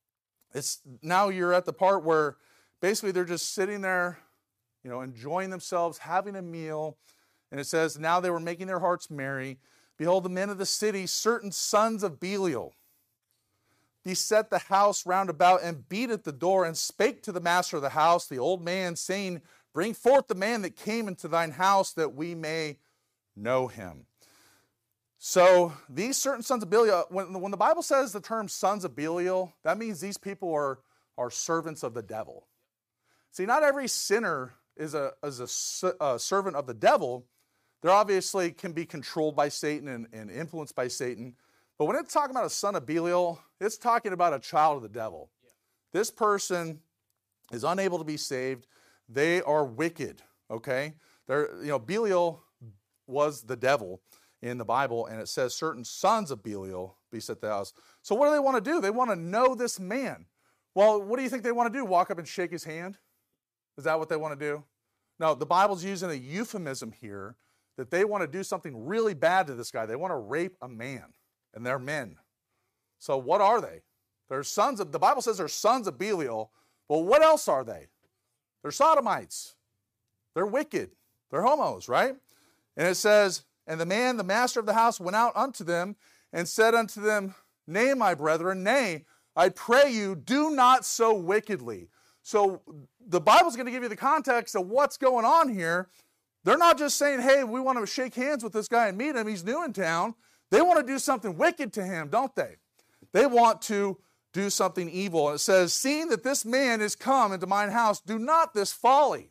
now you're at the part where basically they're just sitting there, enjoying themselves, having a meal. And it says, now they were making their hearts merry. Behold, the men of the city, certain sons of Belial, beset the house round about and beat at the door and spake to the master of the house, the old man, saying, bring forth the man that came into thine house that we may know him. So these certain sons of Belial, when the Bible says the term sons of Belial, that means these people are servants of the devil. See, not every sinner is a servant of the devil. They obviously can be controlled by Satan and influenced by Satan. But when it's talking about a son of Belial, it's talking about a child of the devil. Yeah. This person is unable to be saved. They are wicked, okay? Belial was the devil in the Bible, and it says certain sons of Belial beset the house. So what do they want to do? They want to know this man. Well, what do you think they want to do? Walk up and shake his hand? Is that what they want to do? No, the Bible's using a euphemism here that they want to do something really bad to this guy. They want to rape a man, and they're men. So what are they? The Bible says they're sons of Belial. Well, what else are they? They're sodomites. They're wicked. They're homos, right? And it says, and the man, the master of the house, went out unto them and said unto them, Nay, my brethren, nay, I pray you, do not so wickedly. So the Bible's going to give you the context of what's going on here. They're not just saying, hey, we want to shake hands with this guy and meet him. He's new in town. They want to do something wicked to him, don't they? They want to do something evil. And it says, seeing that this man is come into mine house, do not this folly.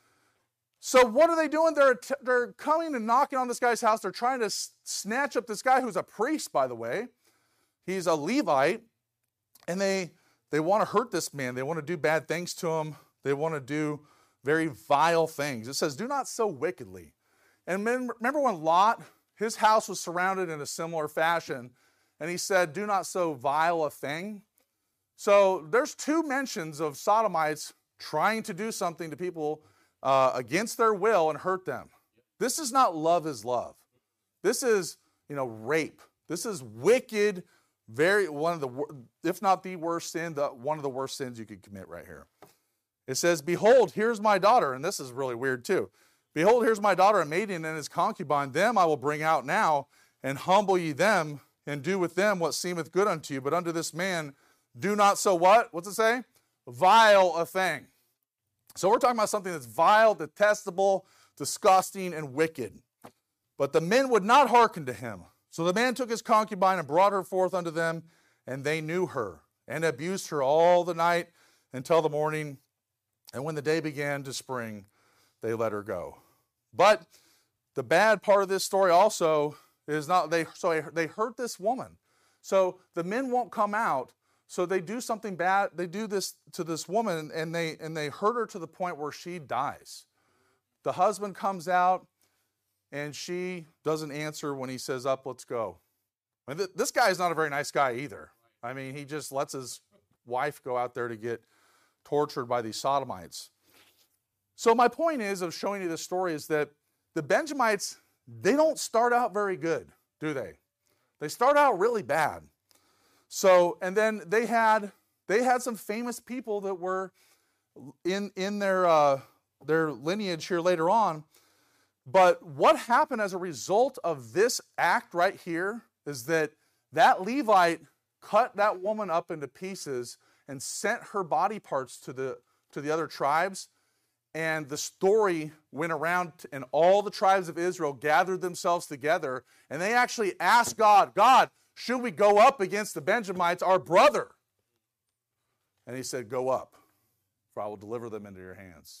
So what are they doing? They're coming and knocking on this guy's house. They're trying to snatch up this guy who's a priest, by the way. He's a Levite. And they want to hurt this man. They want to do bad things to him. They want to do very vile things. It says, do not so wickedly. And remember when Lot, his house was surrounded in a similar fashion, and he said, do not so vile a thing. So there's two mentions of sodomites trying to do something to people against their will and hurt them. This is not love is love. This is, rape. This is wicked, one of the, if not the worst sin, one of the worst sins you could commit right here. It says, behold, here's my daughter, and this is really weird too. Behold, here's my daughter, a maiden and his concubine. Them I will bring out now, and humble ye them, and do with them what seemeth good unto you. But unto this man, do not so what? What's it say? Vile a thing. So we're talking about something that's vile, detestable, disgusting, and wicked. But the men would not hearken to him. So the man took his concubine and brought her forth unto them, and they knew her, and abused her all the night until the morning. And when the day began to spring, they let her go. But the bad part of this story also is not they hurt this woman. So the men won't come out. So they do something bad. They do this to this woman, and they hurt her to the point where she dies. The husband comes out, and she doesn't answer when he says, up, let's go. And this guy is not a very nice guy either. I mean, he just lets his wife go out there to get tortured by these sodomites. So my point is of showing you this story is that the Benjamites, they don't start out very good, do they? They start out really bad. So, and then they had some famous people that were in their lineage here later on. But what happened as a result of this act right here is that Levite cut that woman up into pieces and sent her body parts to the other tribes. And the story went around, and all the tribes of Israel gathered themselves together, and they actually asked God, should we go up against the Benjamites, our brother? And he said, go up, for I will deliver them into your hands.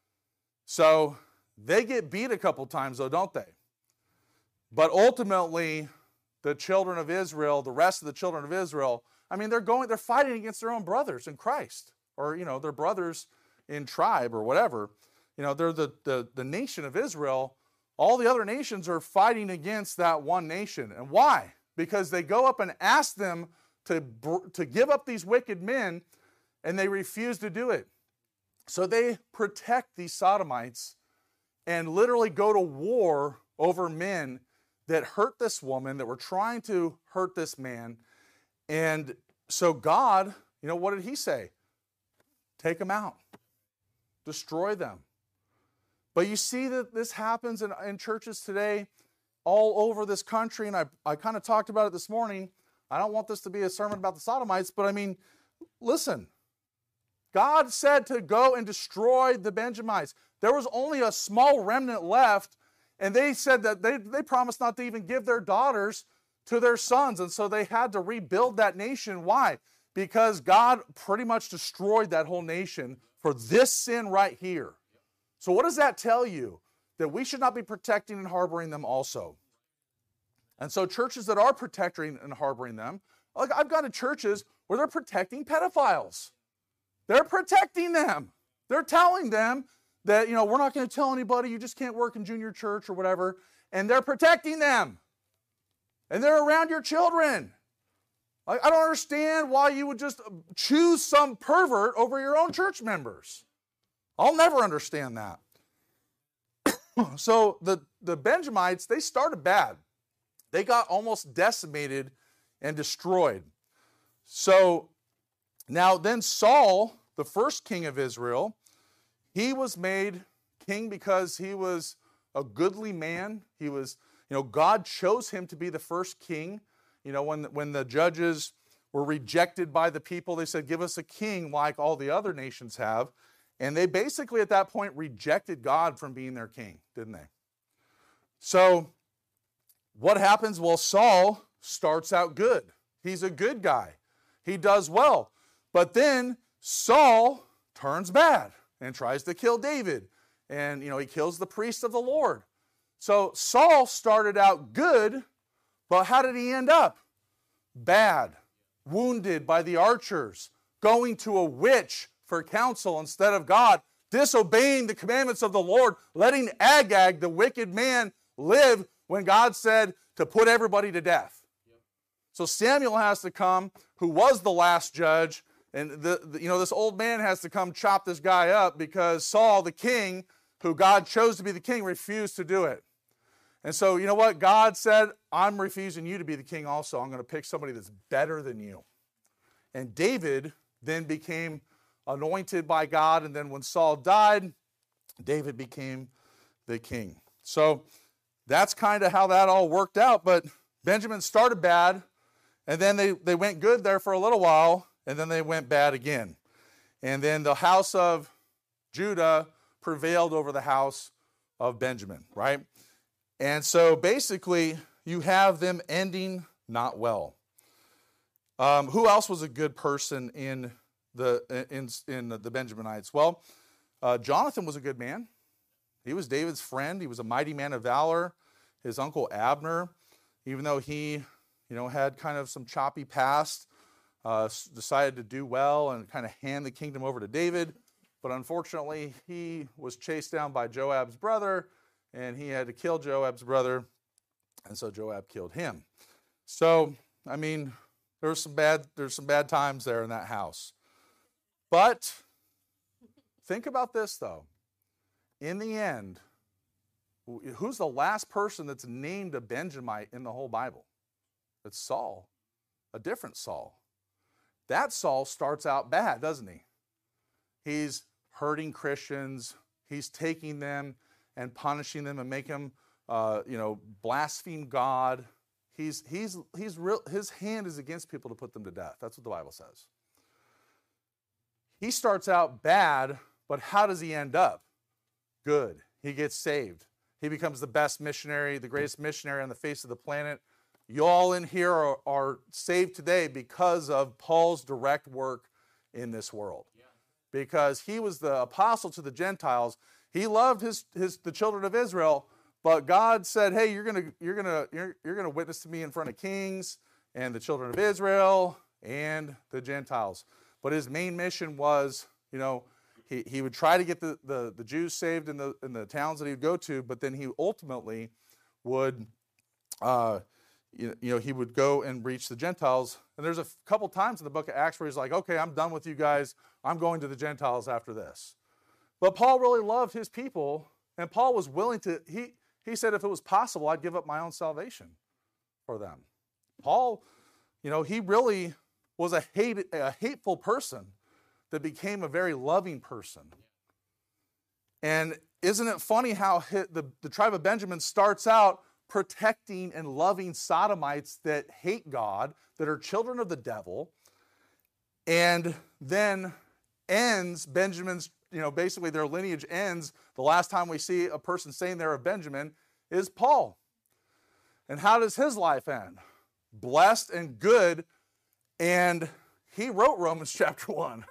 So they get beat a couple times, though, don't they? But ultimately, the children of Israel, the rest of the children of Israel, I mean, they're fighting against their own brothers in Christ, or, their brothers in tribe or whatever. They're the nation of Israel. All the other nations are fighting against that one nation. And why? Because they go up and ask them to give up these wicked men, and they refuse to do it. So they protect these sodomites and literally go to war over men that hurt this woman, that were trying to hurt this man. And so God, what did he say? Take them out. Destroy them. But you see that this happens in churches today all over this country, and I kind of talked about it this morning. I don't want this to be a sermon about the sodomites, but I mean, listen. God said to go and destroy the Benjamites. There was only a small remnant left, and they said that they promised not to even give their daughters to their sons, and so they had to rebuild that nation. Why? Because God pretty much destroyed that whole nation for this sin right here. So what does that tell you? That we should not be protecting and harboring them also. And so churches that are protecting and harboring them, like I've gone to churches where they're protecting pedophiles. They're protecting them. They're telling them that, we're not going to tell anybody, you just can't work in junior church or whatever. And they're protecting them. And they're around your children. I don't understand why you would just choose some pervert over your own church members. I'll never understand that. So the Benjamites, they started bad. They got almost decimated and destroyed. So now then Saul, the first king of Israel, he was made king because he was a goodly man. He was, God chose him to be the first king. When the judges were rejected by the people, they said, give us a king like all the other nations have. And they basically at that point rejected God from being their king, didn't they? So what happens? Well, Saul starts out good. He's a good guy. He does well. But then Saul turns bad and tries to kill David. And, he kills the priest of the Lord. So Saul started out good, but how did he end up? Bad, wounded by the archers, going to a witch for counsel instead of God, disobeying the commandments of the Lord, letting Agag, the wicked man, live when God said to put everybody to death. So Samuel has to come, who was the last judge, and this old man has to come chop this guy up because Saul, the king, who God chose to be the king, refused to do it. And so, you know what? God said, I'm refusing you to be the king also. I'm going to pick somebody that's better than you. And David then became anointed by God, and then when Saul died, David became the king. So that's kind of how that all worked out. But Benjamin started bad, and then they went good there for a little while, and then they went bad again. And then the house of Judah prevailed over the house of Benjamin, right? And so basically, you have them ending not well. Who else was a good person in the Benjaminites? Well, Jonathan was a good man. He was David's friend. He was a mighty man of valor. His uncle Abner, even though he, had kind of some choppy past, decided to do well and kind of hand the kingdom over to David. But unfortunately, he was chased down by Joab's brother, and he had to kill Joab's brother, and so Joab killed him. So, there's some bad times there in that house. But think about this, though. In the end, who's the last person that's named a Benjamite in the whole Bible? It's Saul, a different Saul. That Saul starts out bad, doesn't he? He's hurting Christians. He's taking them and punishing them and make them, blaspheme God. He's real. His hand is against people to put them to death. That's what the Bible says. He starts out bad, but how does he end up? Good. He gets saved. He becomes the best missionary, the greatest missionary on the face of the planet. You all in here are saved today because of Paul's direct work in this world. Yeah. Because he was the apostle to the Gentiles. He loved the children of Israel, but God said, "Hey, you're gonna witness to me in front of kings and the children of Israel and the Gentiles." But his main mission was, he would try to get the Jews saved in the towns that he would go to, but then he ultimately would, he would go and reach the Gentiles. And there's a couple times in the book of Acts where he's like, "Okay, I'm done with you guys. I'm going to the Gentiles after this." But Paul really loved his people, and Paul was willing to, he said if it was possible, I'd give up my own salvation for them. Paul, he really was a hateful person that became a very loving person. And isn't it funny how the tribe of Benjamin starts out protecting and loving sodomites that hate God, that are children of the devil, and then ends Benjamin's, basically their lineage ends. The last time we see a person saying they're a Benjamin is Paul. And how does his life end? Blessed and good. And he wrote Romans chapter 1.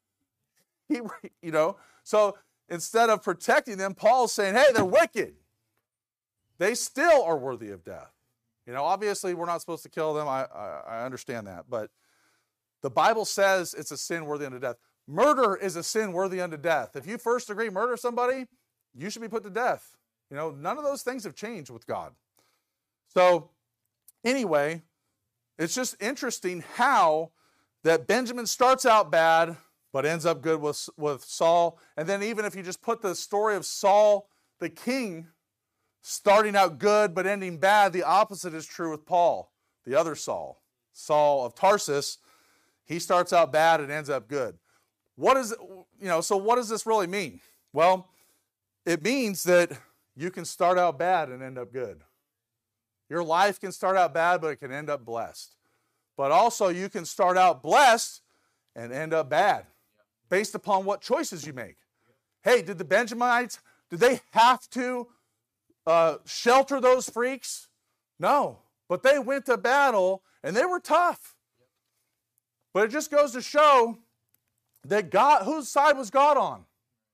So instead of protecting them, Paul's saying, hey, they're wicked. They still are worthy of death. Obviously we're not supposed to kill them. I understand that. But the Bible says it's a sin worthy unto death. Murder is a sin worthy unto death. If you first degree murder somebody, you should be put to death. None of those things have changed with God. So anyway, it's just interesting how that Benjamin starts out bad, but ends up good with Saul. And then even if you just put the story of Saul, the king, starting out good but ending bad, the opposite is true with Paul, the other Saul. Saul of Tarsus, he starts out bad and ends up good. So what does this really mean? Well, it means that, you can start out bad and end up good. Your life can start out bad, but it can end up blessed. But also you can start out blessed and end up bad based upon what choices you make. Hey, did the Benjamites, did they have to shelter those freaks? No, but they went to battle and they were tough. But it just goes to show that God, whose side was God on?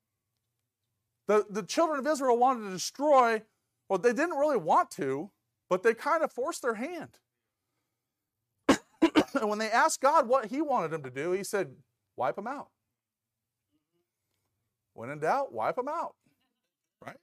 The children of Israel wanted to destroy, well, they didn't really want to, but they kind of forced their hand. And when they asked God what he wanted them to do, he said, wipe them out. When in doubt, wipe them out. Right?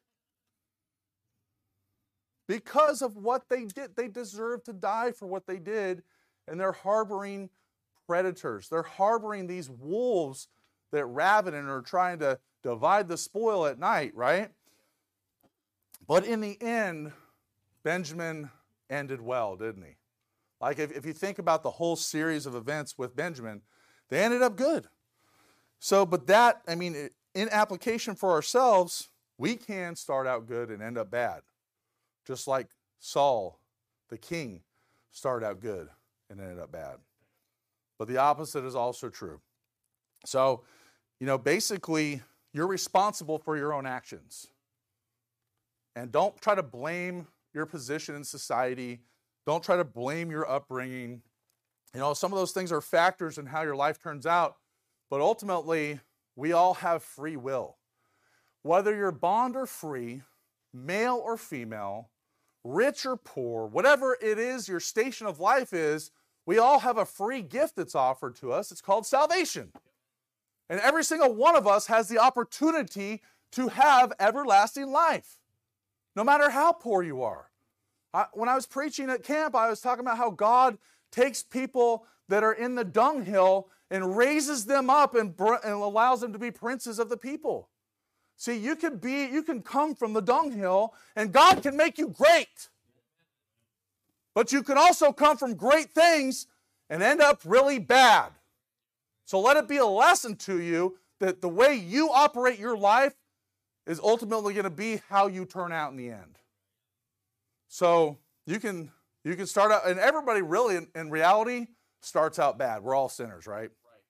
Because of what they did, they deserved to die for what they did, and they're harboring predators. They're harboring these wolves that raven and are trying to divide the spoil at night, right? But in the end, Benjamin ended well, didn't he? Like if you think about the whole series of events with Benjamin, they ended up good. So, but that, I mean, in application for ourselves, we can start out good and end up bad. Just like Saul, the king, started out good and ended up bad. But the opposite is also true. So, basically, you're responsible for your own actions. And don't try to blame your position in society. Don't try to blame your upbringing. Some of those things are factors in how your life turns out. But ultimately, we all have free will. Whether you're bond or free, male or female, rich or poor, whatever it is your station of life is, we all have a free gift that's offered to us. It's called salvation. And every single one of us has the opportunity to have everlasting life, no matter how poor you are. When I was preaching at camp, I was talking about how God takes people that are in the dunghill and raises them up and allows them to be princes of the people. See, you can come from the dunghill and God can make you great. But you can also come from great things and end up really bad. So let it be a lesson to you that the way you operate your life is ultimately going to be how you turn out in the end. So you can start out, and everybody really in reality starts out bad. We're all sinners, right?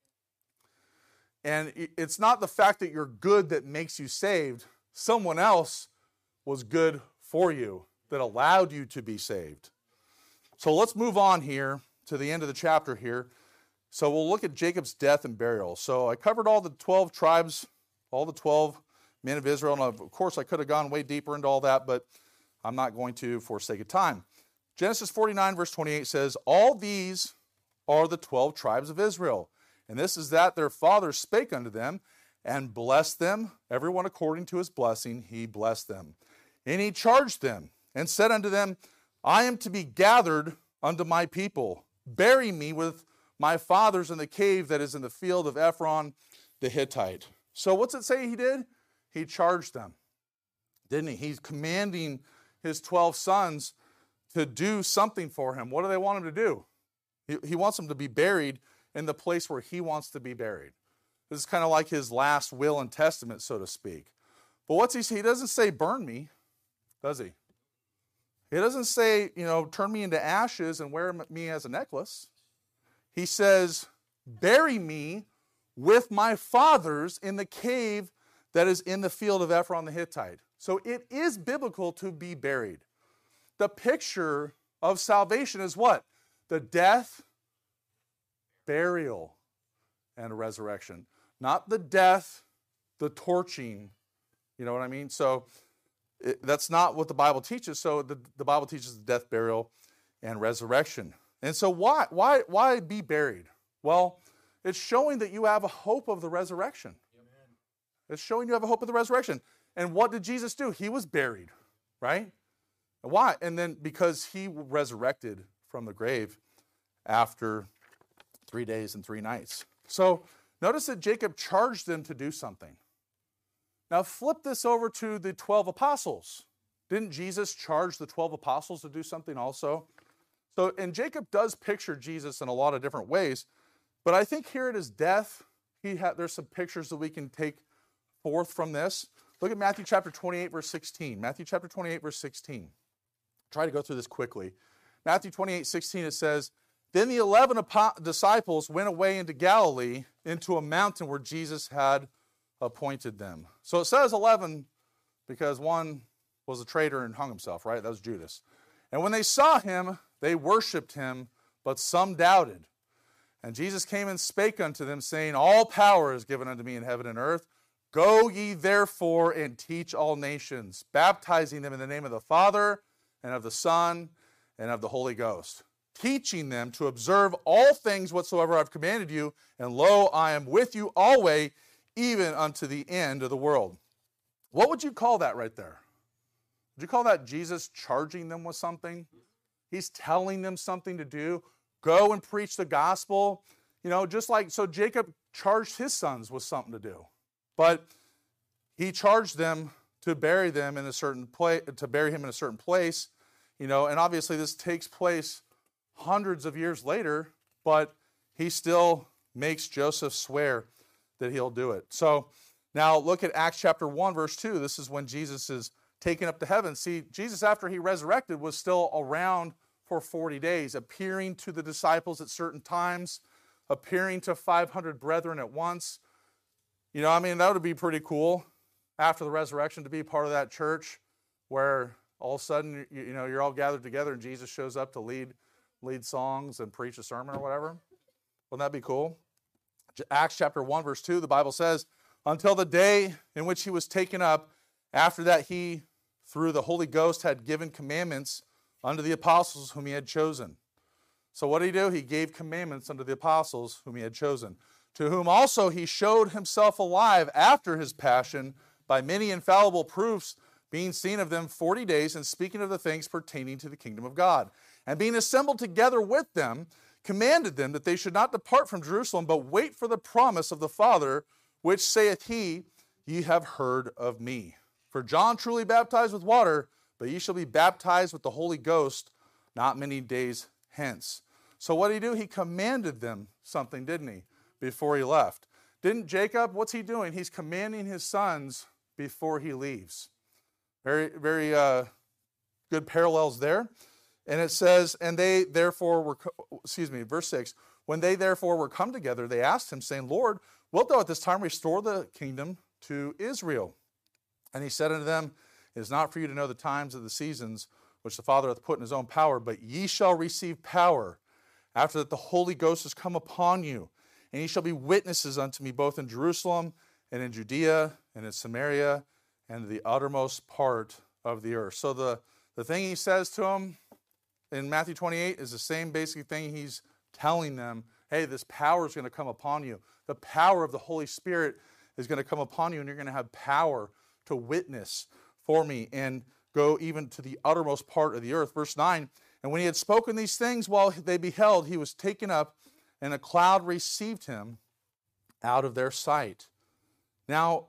And it's not the fact that you're good that makes you saved. Someone else was good for you that allowed you to be saved. So let's move on here to the end of the chapter here. So we'll look at Jacob's death and burial. So I covered all the 12 tribes, all the 12 men of Israel. And of course, I could have gone way deeper into all that, but I'm not going to for sake of time. Genesis 49, verse 28 says, all these are the 12 tribes of Israel. And this is that their father spake unto them and blessed them, everyone according to his blessing, he blessed them. And he charged them and said unto them, I am to be gathered unto my people. Bury me with my fathers in the cave that is in the field of Ephron the Hittite. So what's it say he did? He charged them, didn't he? He's commanding his 12 sons to do something for him. What do they want him to do? He wants them to be buried in the place where he wants to be buried. This is kind of like his last will and testament, so to speak. But what's he say? He doesn't say burn me, does he? He doesn't say, turn me into ashes and wear me as a necklace. He says, bury me with my fathers in the cave that is in the field of Ephron the Hittite. So it is biblical to be buried. The picture of salvation is what? The death, burial, and resurrection. Not the death, the torching. You know what I mean? So that's not what the Bible teaches. So the Bible teaches the death, burial, and resurrection. And so why be buried? Well, it's showing that you have a hope of the resurrection. Amen. It's showing you have a hope of the resurrection. And what did Jesus do? He was buried, right? Why? And then because he resurrected from the grave after 3 days and 3 nights. So notice that Jacob charged them to do something. Now flip this over to the 12 apostles. Didn't Jesus charge the 12 apostles to do something also? So, and Jacob does picture Jesus in a lot of different ways, but I think here at his death, there's some pictures that we can take forth from this. Look at Matthew chapter 28, verse 16. Matthew chapter 28, verse 16. Try to go through this quickly. Matthew 28, 16, it says, Then the 11 disciples went away into Galilee, into a mountain where Jesus had appointed them. So it says 11 because one was a traitor and hung himself, right? That was Judas. And when they saw him, they worshipped him, but some doubted. And Jesus came and spake unto them, saying, All power is given unto me in heaven and earth. Go ye therefore and teach all nations, baptizing them in the name of the Father and of the Son and of the Holy Ghost, teaching them to observe all things whatsoever I've commanded you. And lo, I am with you always, even unto the end of the world. What would you call that right there? Would you call that Jesus charging them with something? He's telling them something to do. Go and preach the gospel. You know, just like, so Jacob charged his sons with something to do. But he charged them to bury them in a certain place, to bury him in a certain place. You know, and obviously this takes place hundreds of years later, but he still makes Joseph swear that he'll do it. So now look at Acts chapter 1, verse 2. This is when Jesus is taken up to heaven. See, Jesus, after he resurrected, was still around for 40 days, appearing to the disciples at certain times, appearing to 500 brethren at once. You know, I mean, that would be pretty cool after the resurrection to be part of that church where all of a sudden, you know, you're all gathered together and Jesus shows up to lead songs and preach a sermon or whatever. Wouldn't that be cool? Acts chapter 1, verse 2, the Bible says, Until the day in which he was taken up, after that he, through the Holy Ghost, had given commandments unto the apostles whom he had chosen. So what did he do? He gave commandments unto the apostles whom he had chosen, to whom also he showed himself alive after his passion by many infallible proofs, being seen of them 40 days, and speaking of the things pertaining to the kingdom of God. And being assembled together with them, commanded them that they should not depart from Jerusalem, but wait for the promise of the Father, which saith he, Ye have heard of me. For John truly baptized with water, but ye shall be baptized with the Holy Ghost not many days hence. So what did he do? He commanded them something, didn't he, before he left? Didn't Jacob, what's he doing? He's commanding his sons before he leaves. Very, very good parallels there. And it says, and they therefore were, verse 6, when they therefore were come together, they asked him, saying, Lord, wilt thou at this time restore the kingdom to Israel? And he said unto them, It is not for you to know the times of the seasons which the Father hath put in his own power, but ye shall receive power after that the Holy Ghost is come upon you. And ye shall be witnesses unto me both in Jerusalem and in Judea and in Samaria and the uttermost part of the earth. So the thing he says to them in Matthew 28 is the same basic thing he's telling them. Hey, this power is going to come upon you. The power of the Holy Spirit is going to come upon you, and you're going to have power to witness for me and go even to the uttermost part of the earth. Verse 9, And when he had spoken these things while they beheld, he was taken up, and a cloud received him out of their sight. Now,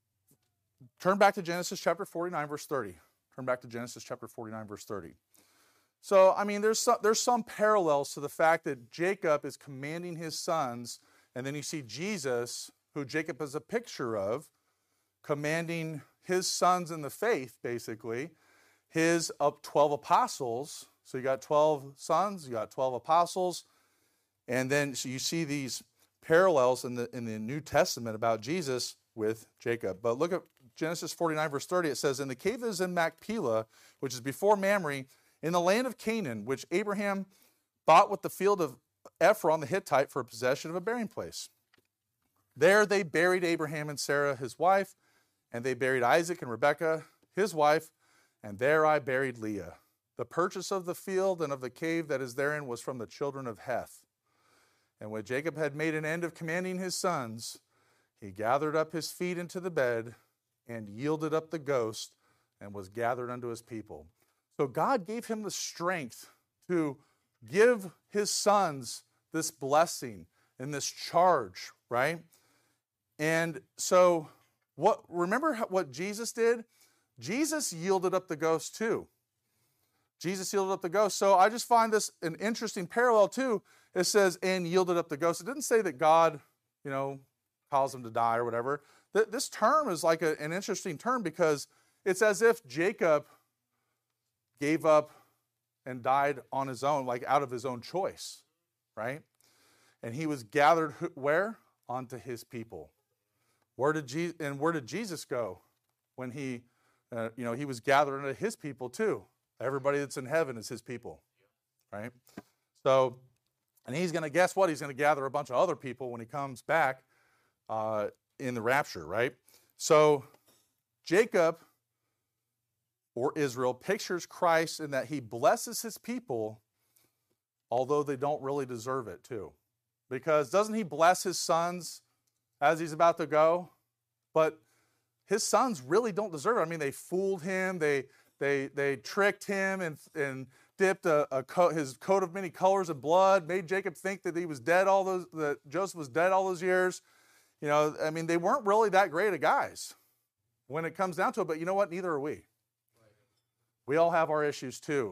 turn back to Genesis chapter 49, verse 30. Turn back to Genesis chapter 49, verse 30. So, I mean, there's some parallels to the fact that Jacob is commanding his sons, and then you see Jesus, who Jacob is a picture of, commanding his sons in the faith, basically, his 12 apostles. So you got 12 sons, you got 12 apostles, and then so you see these parallels in the New Testament about Jesus with Jacob. But look at Genesis 49, verse 30. It says, In the cave that is in Machpelah, which is before Mamre, in the land of Canaan, which Abraham bought with the field of Ephron the Hittite for a possession of a burying place. There they buried Abraham and Sarah, his wife, and they buried Isaac and Rebekah, his wife, and there I buried Leah. The purchase of the field and of the cave that is therein was from the children of Heth. And when Jacob had made an end of commanding his sons, he gathered up his feet into the bed and yielded up the ghost and was gathered unto his people. So God gave him the strength to give his sons this blessing and this charge, right? And so remember what Jesus did? Jesus yielded up the ghost too. Jesus yielded up the ghost. So I just find this an interesting parallel too. It says, and yielded up the ghost. It didn't say that God, caused him to die or whatever. This term is like an interesting term because it's as if Jacob gave up and died on his own, like out of his own choice, right? And he was gathered where? Onto his people. Where did Jesus go when he was gathered into his people too? Everybody that's in heaven is his people, right? So, and he's going to, guess what? He's going to gather a bunch of other people when he comes back in the rapture, right? So, Jacob, or Israel, pictures Christ in that he blesses his people, although they don't really deserve it too. Because doesn't he bless his sons as he's about to go? But his sons really don't deserve it. I mean, they fooled him, they tricked him and dipped his coat of many colors in blood, made Jacob think that he was dead that Joseph was dead all those years. You know, I mean, they weren't really that great of guys when it comes down to it, but you know what? Neither are we. We all have our issues too.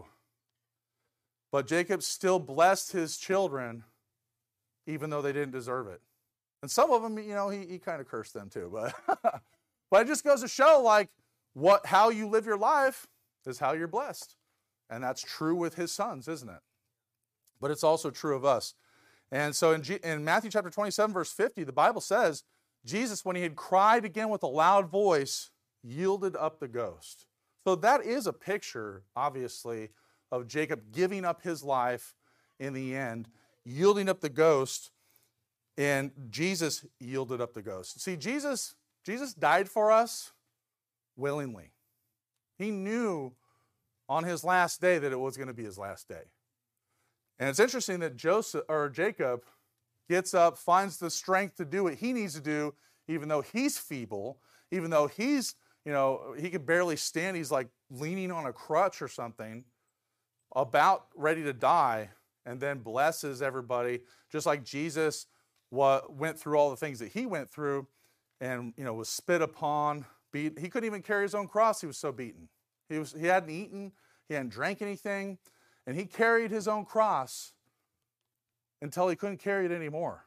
But Jacob still blessed his children even though they didn't deserve it. And some of them, you know, he kind of cursed them too. But but it just goes to show, like, how you live your life is how you're blessed. And that's true with his sons, isn't it? But it's also true of us. And so in Matthew chapter 27, verse 50, the Bible says, Jesus, when he had cried again with a loud voice, yielded up the ghost. So that is a picture, obviously, of Jacob giving up his life in the end, yielding up the ghost, and Jesus yielded up the ghost. See, Jesus died for us willingly. He knew on his last day that it was going to be his last day. And it's interesting that Jacob gets up, finds the strength to do what he needs to do, even though he's feeble, even though he's, you know, he can barely stand. He's like leaning on a crutch or something, about ready to die, and then blesses everybody, just like Jesus went through all the things that he went through, and, you know, was spit upon, beat. He couldn't even carry his own cross. He was so beaten. He hadn't eaten, he hadn't drank anything, and he carried his own cross until he couldn't carry it anymore.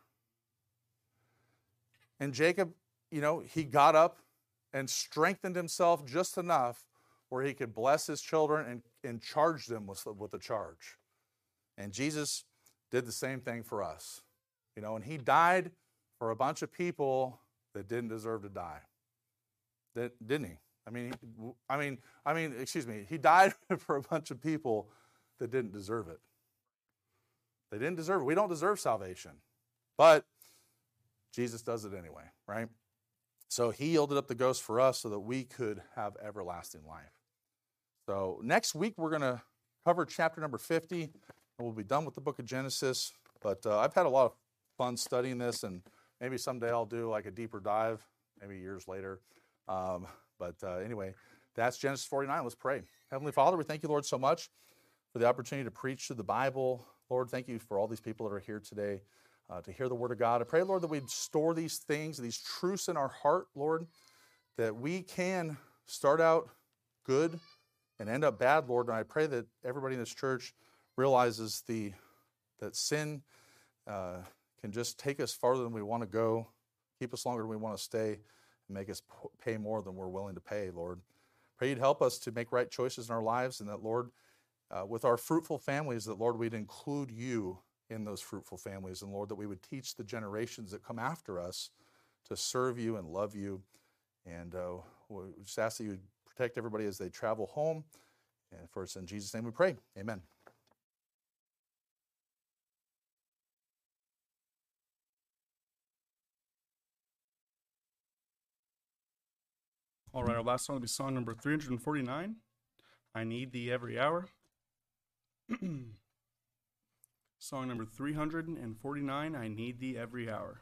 And Jacob, you know, he got up and strengthened himself just enough where he could bless his children and charge them with a charge. And Jesus did the same thing for us. You know, and he died for a bunch of people that didn't deserve to die. Didn't he? He died for a bunch of people that didn't deserve it. They didn't deserve it. We don't deserve salvation. But Jesus does it anyway, right? So he yielded up the ghost for us so that we could have everlasting life. So next week we're going to cover chapter number 50, and we'll be done with the book of Genesis. But I've had a lot of fun studying this, and maybe someday I'll do like a deeper dive, maybe years later. Anyway, that's Genesis 49. Let's pray. Heavenly Father, we thank you, Lord, so much for the opportunity to preach through the Bible. Lord, thank you for all these people that are here today to hear the Word of God. I pray, Lord, that we'd store these things, these truths in our heart, Lord, that we can start out good and end up bad, Lord. And I pray that everybody in this church realizes that sin can just take us farther than we want to go, keep us longer than we want to stay, and make us pay more than we're willing to pay, Lord. Pray you'd help us to make right choices in our lives, and that, Lord, with our fruitful families, that, Lord, we'd include you in those fruitful families, and, Lord, that we would teach the generations that come after us to serve you and love you. And we just ask that you would protect everybody as they travel home. And for us, in Jesus' name we pray. Amen. All right, our last song will be song number 349, I Need Thee Every Hour. Song number 349, I Need Thee Every Hour.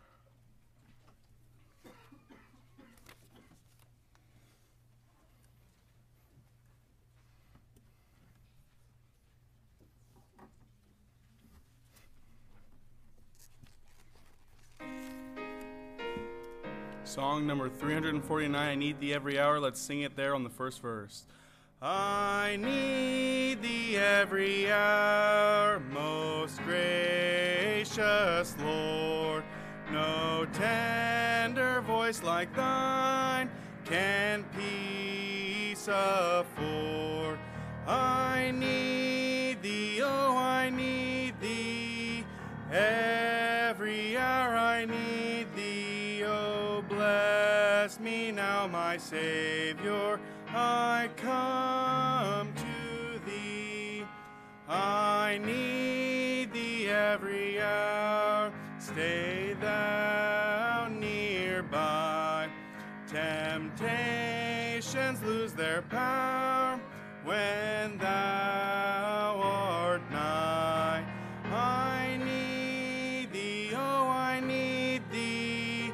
Song number 349, I Need Thee Every Hour. Let's sing it there on the first verse. I need thee every hour, most gracious Lord. No tender voice like thine can peace afford. I need thee, oh, I need thee. Every hour I need thee, oh, bless me now, my Savior. I come to thee. I need thee every hour. Stay thou nearby. Temptations lose their power when thou art nigh. I need thee, oh, I need thee.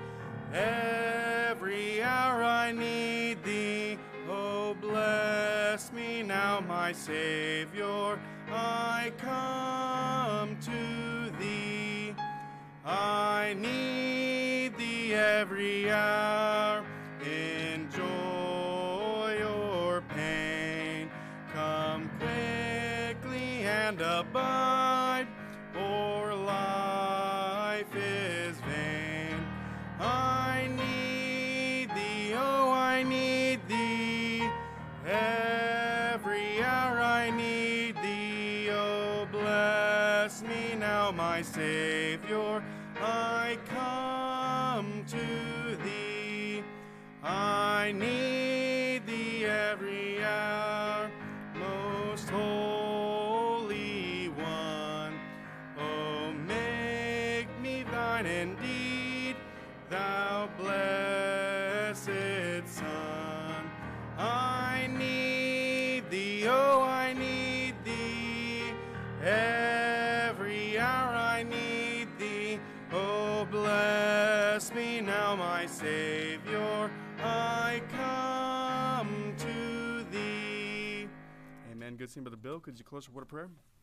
Every hour I need thee. Oh, bless me now, my Savior. I come to thee. I need thee every hour. In joy or pain, come quickly and abide, or life is vain. I need thee, oh, I need thee. Every hour I need thee. Oh, bless me now, my Savior. I come to thee. I need thee every hour, most holy one. Oh, make me thine indeed, thou blessed Son. I need thee, oh, I need thee. Every hour I need thee. Oh, bless me now, my Savior. I come to thee. Amen. Good scene, Brother Bill. Could you close with a word of prayer?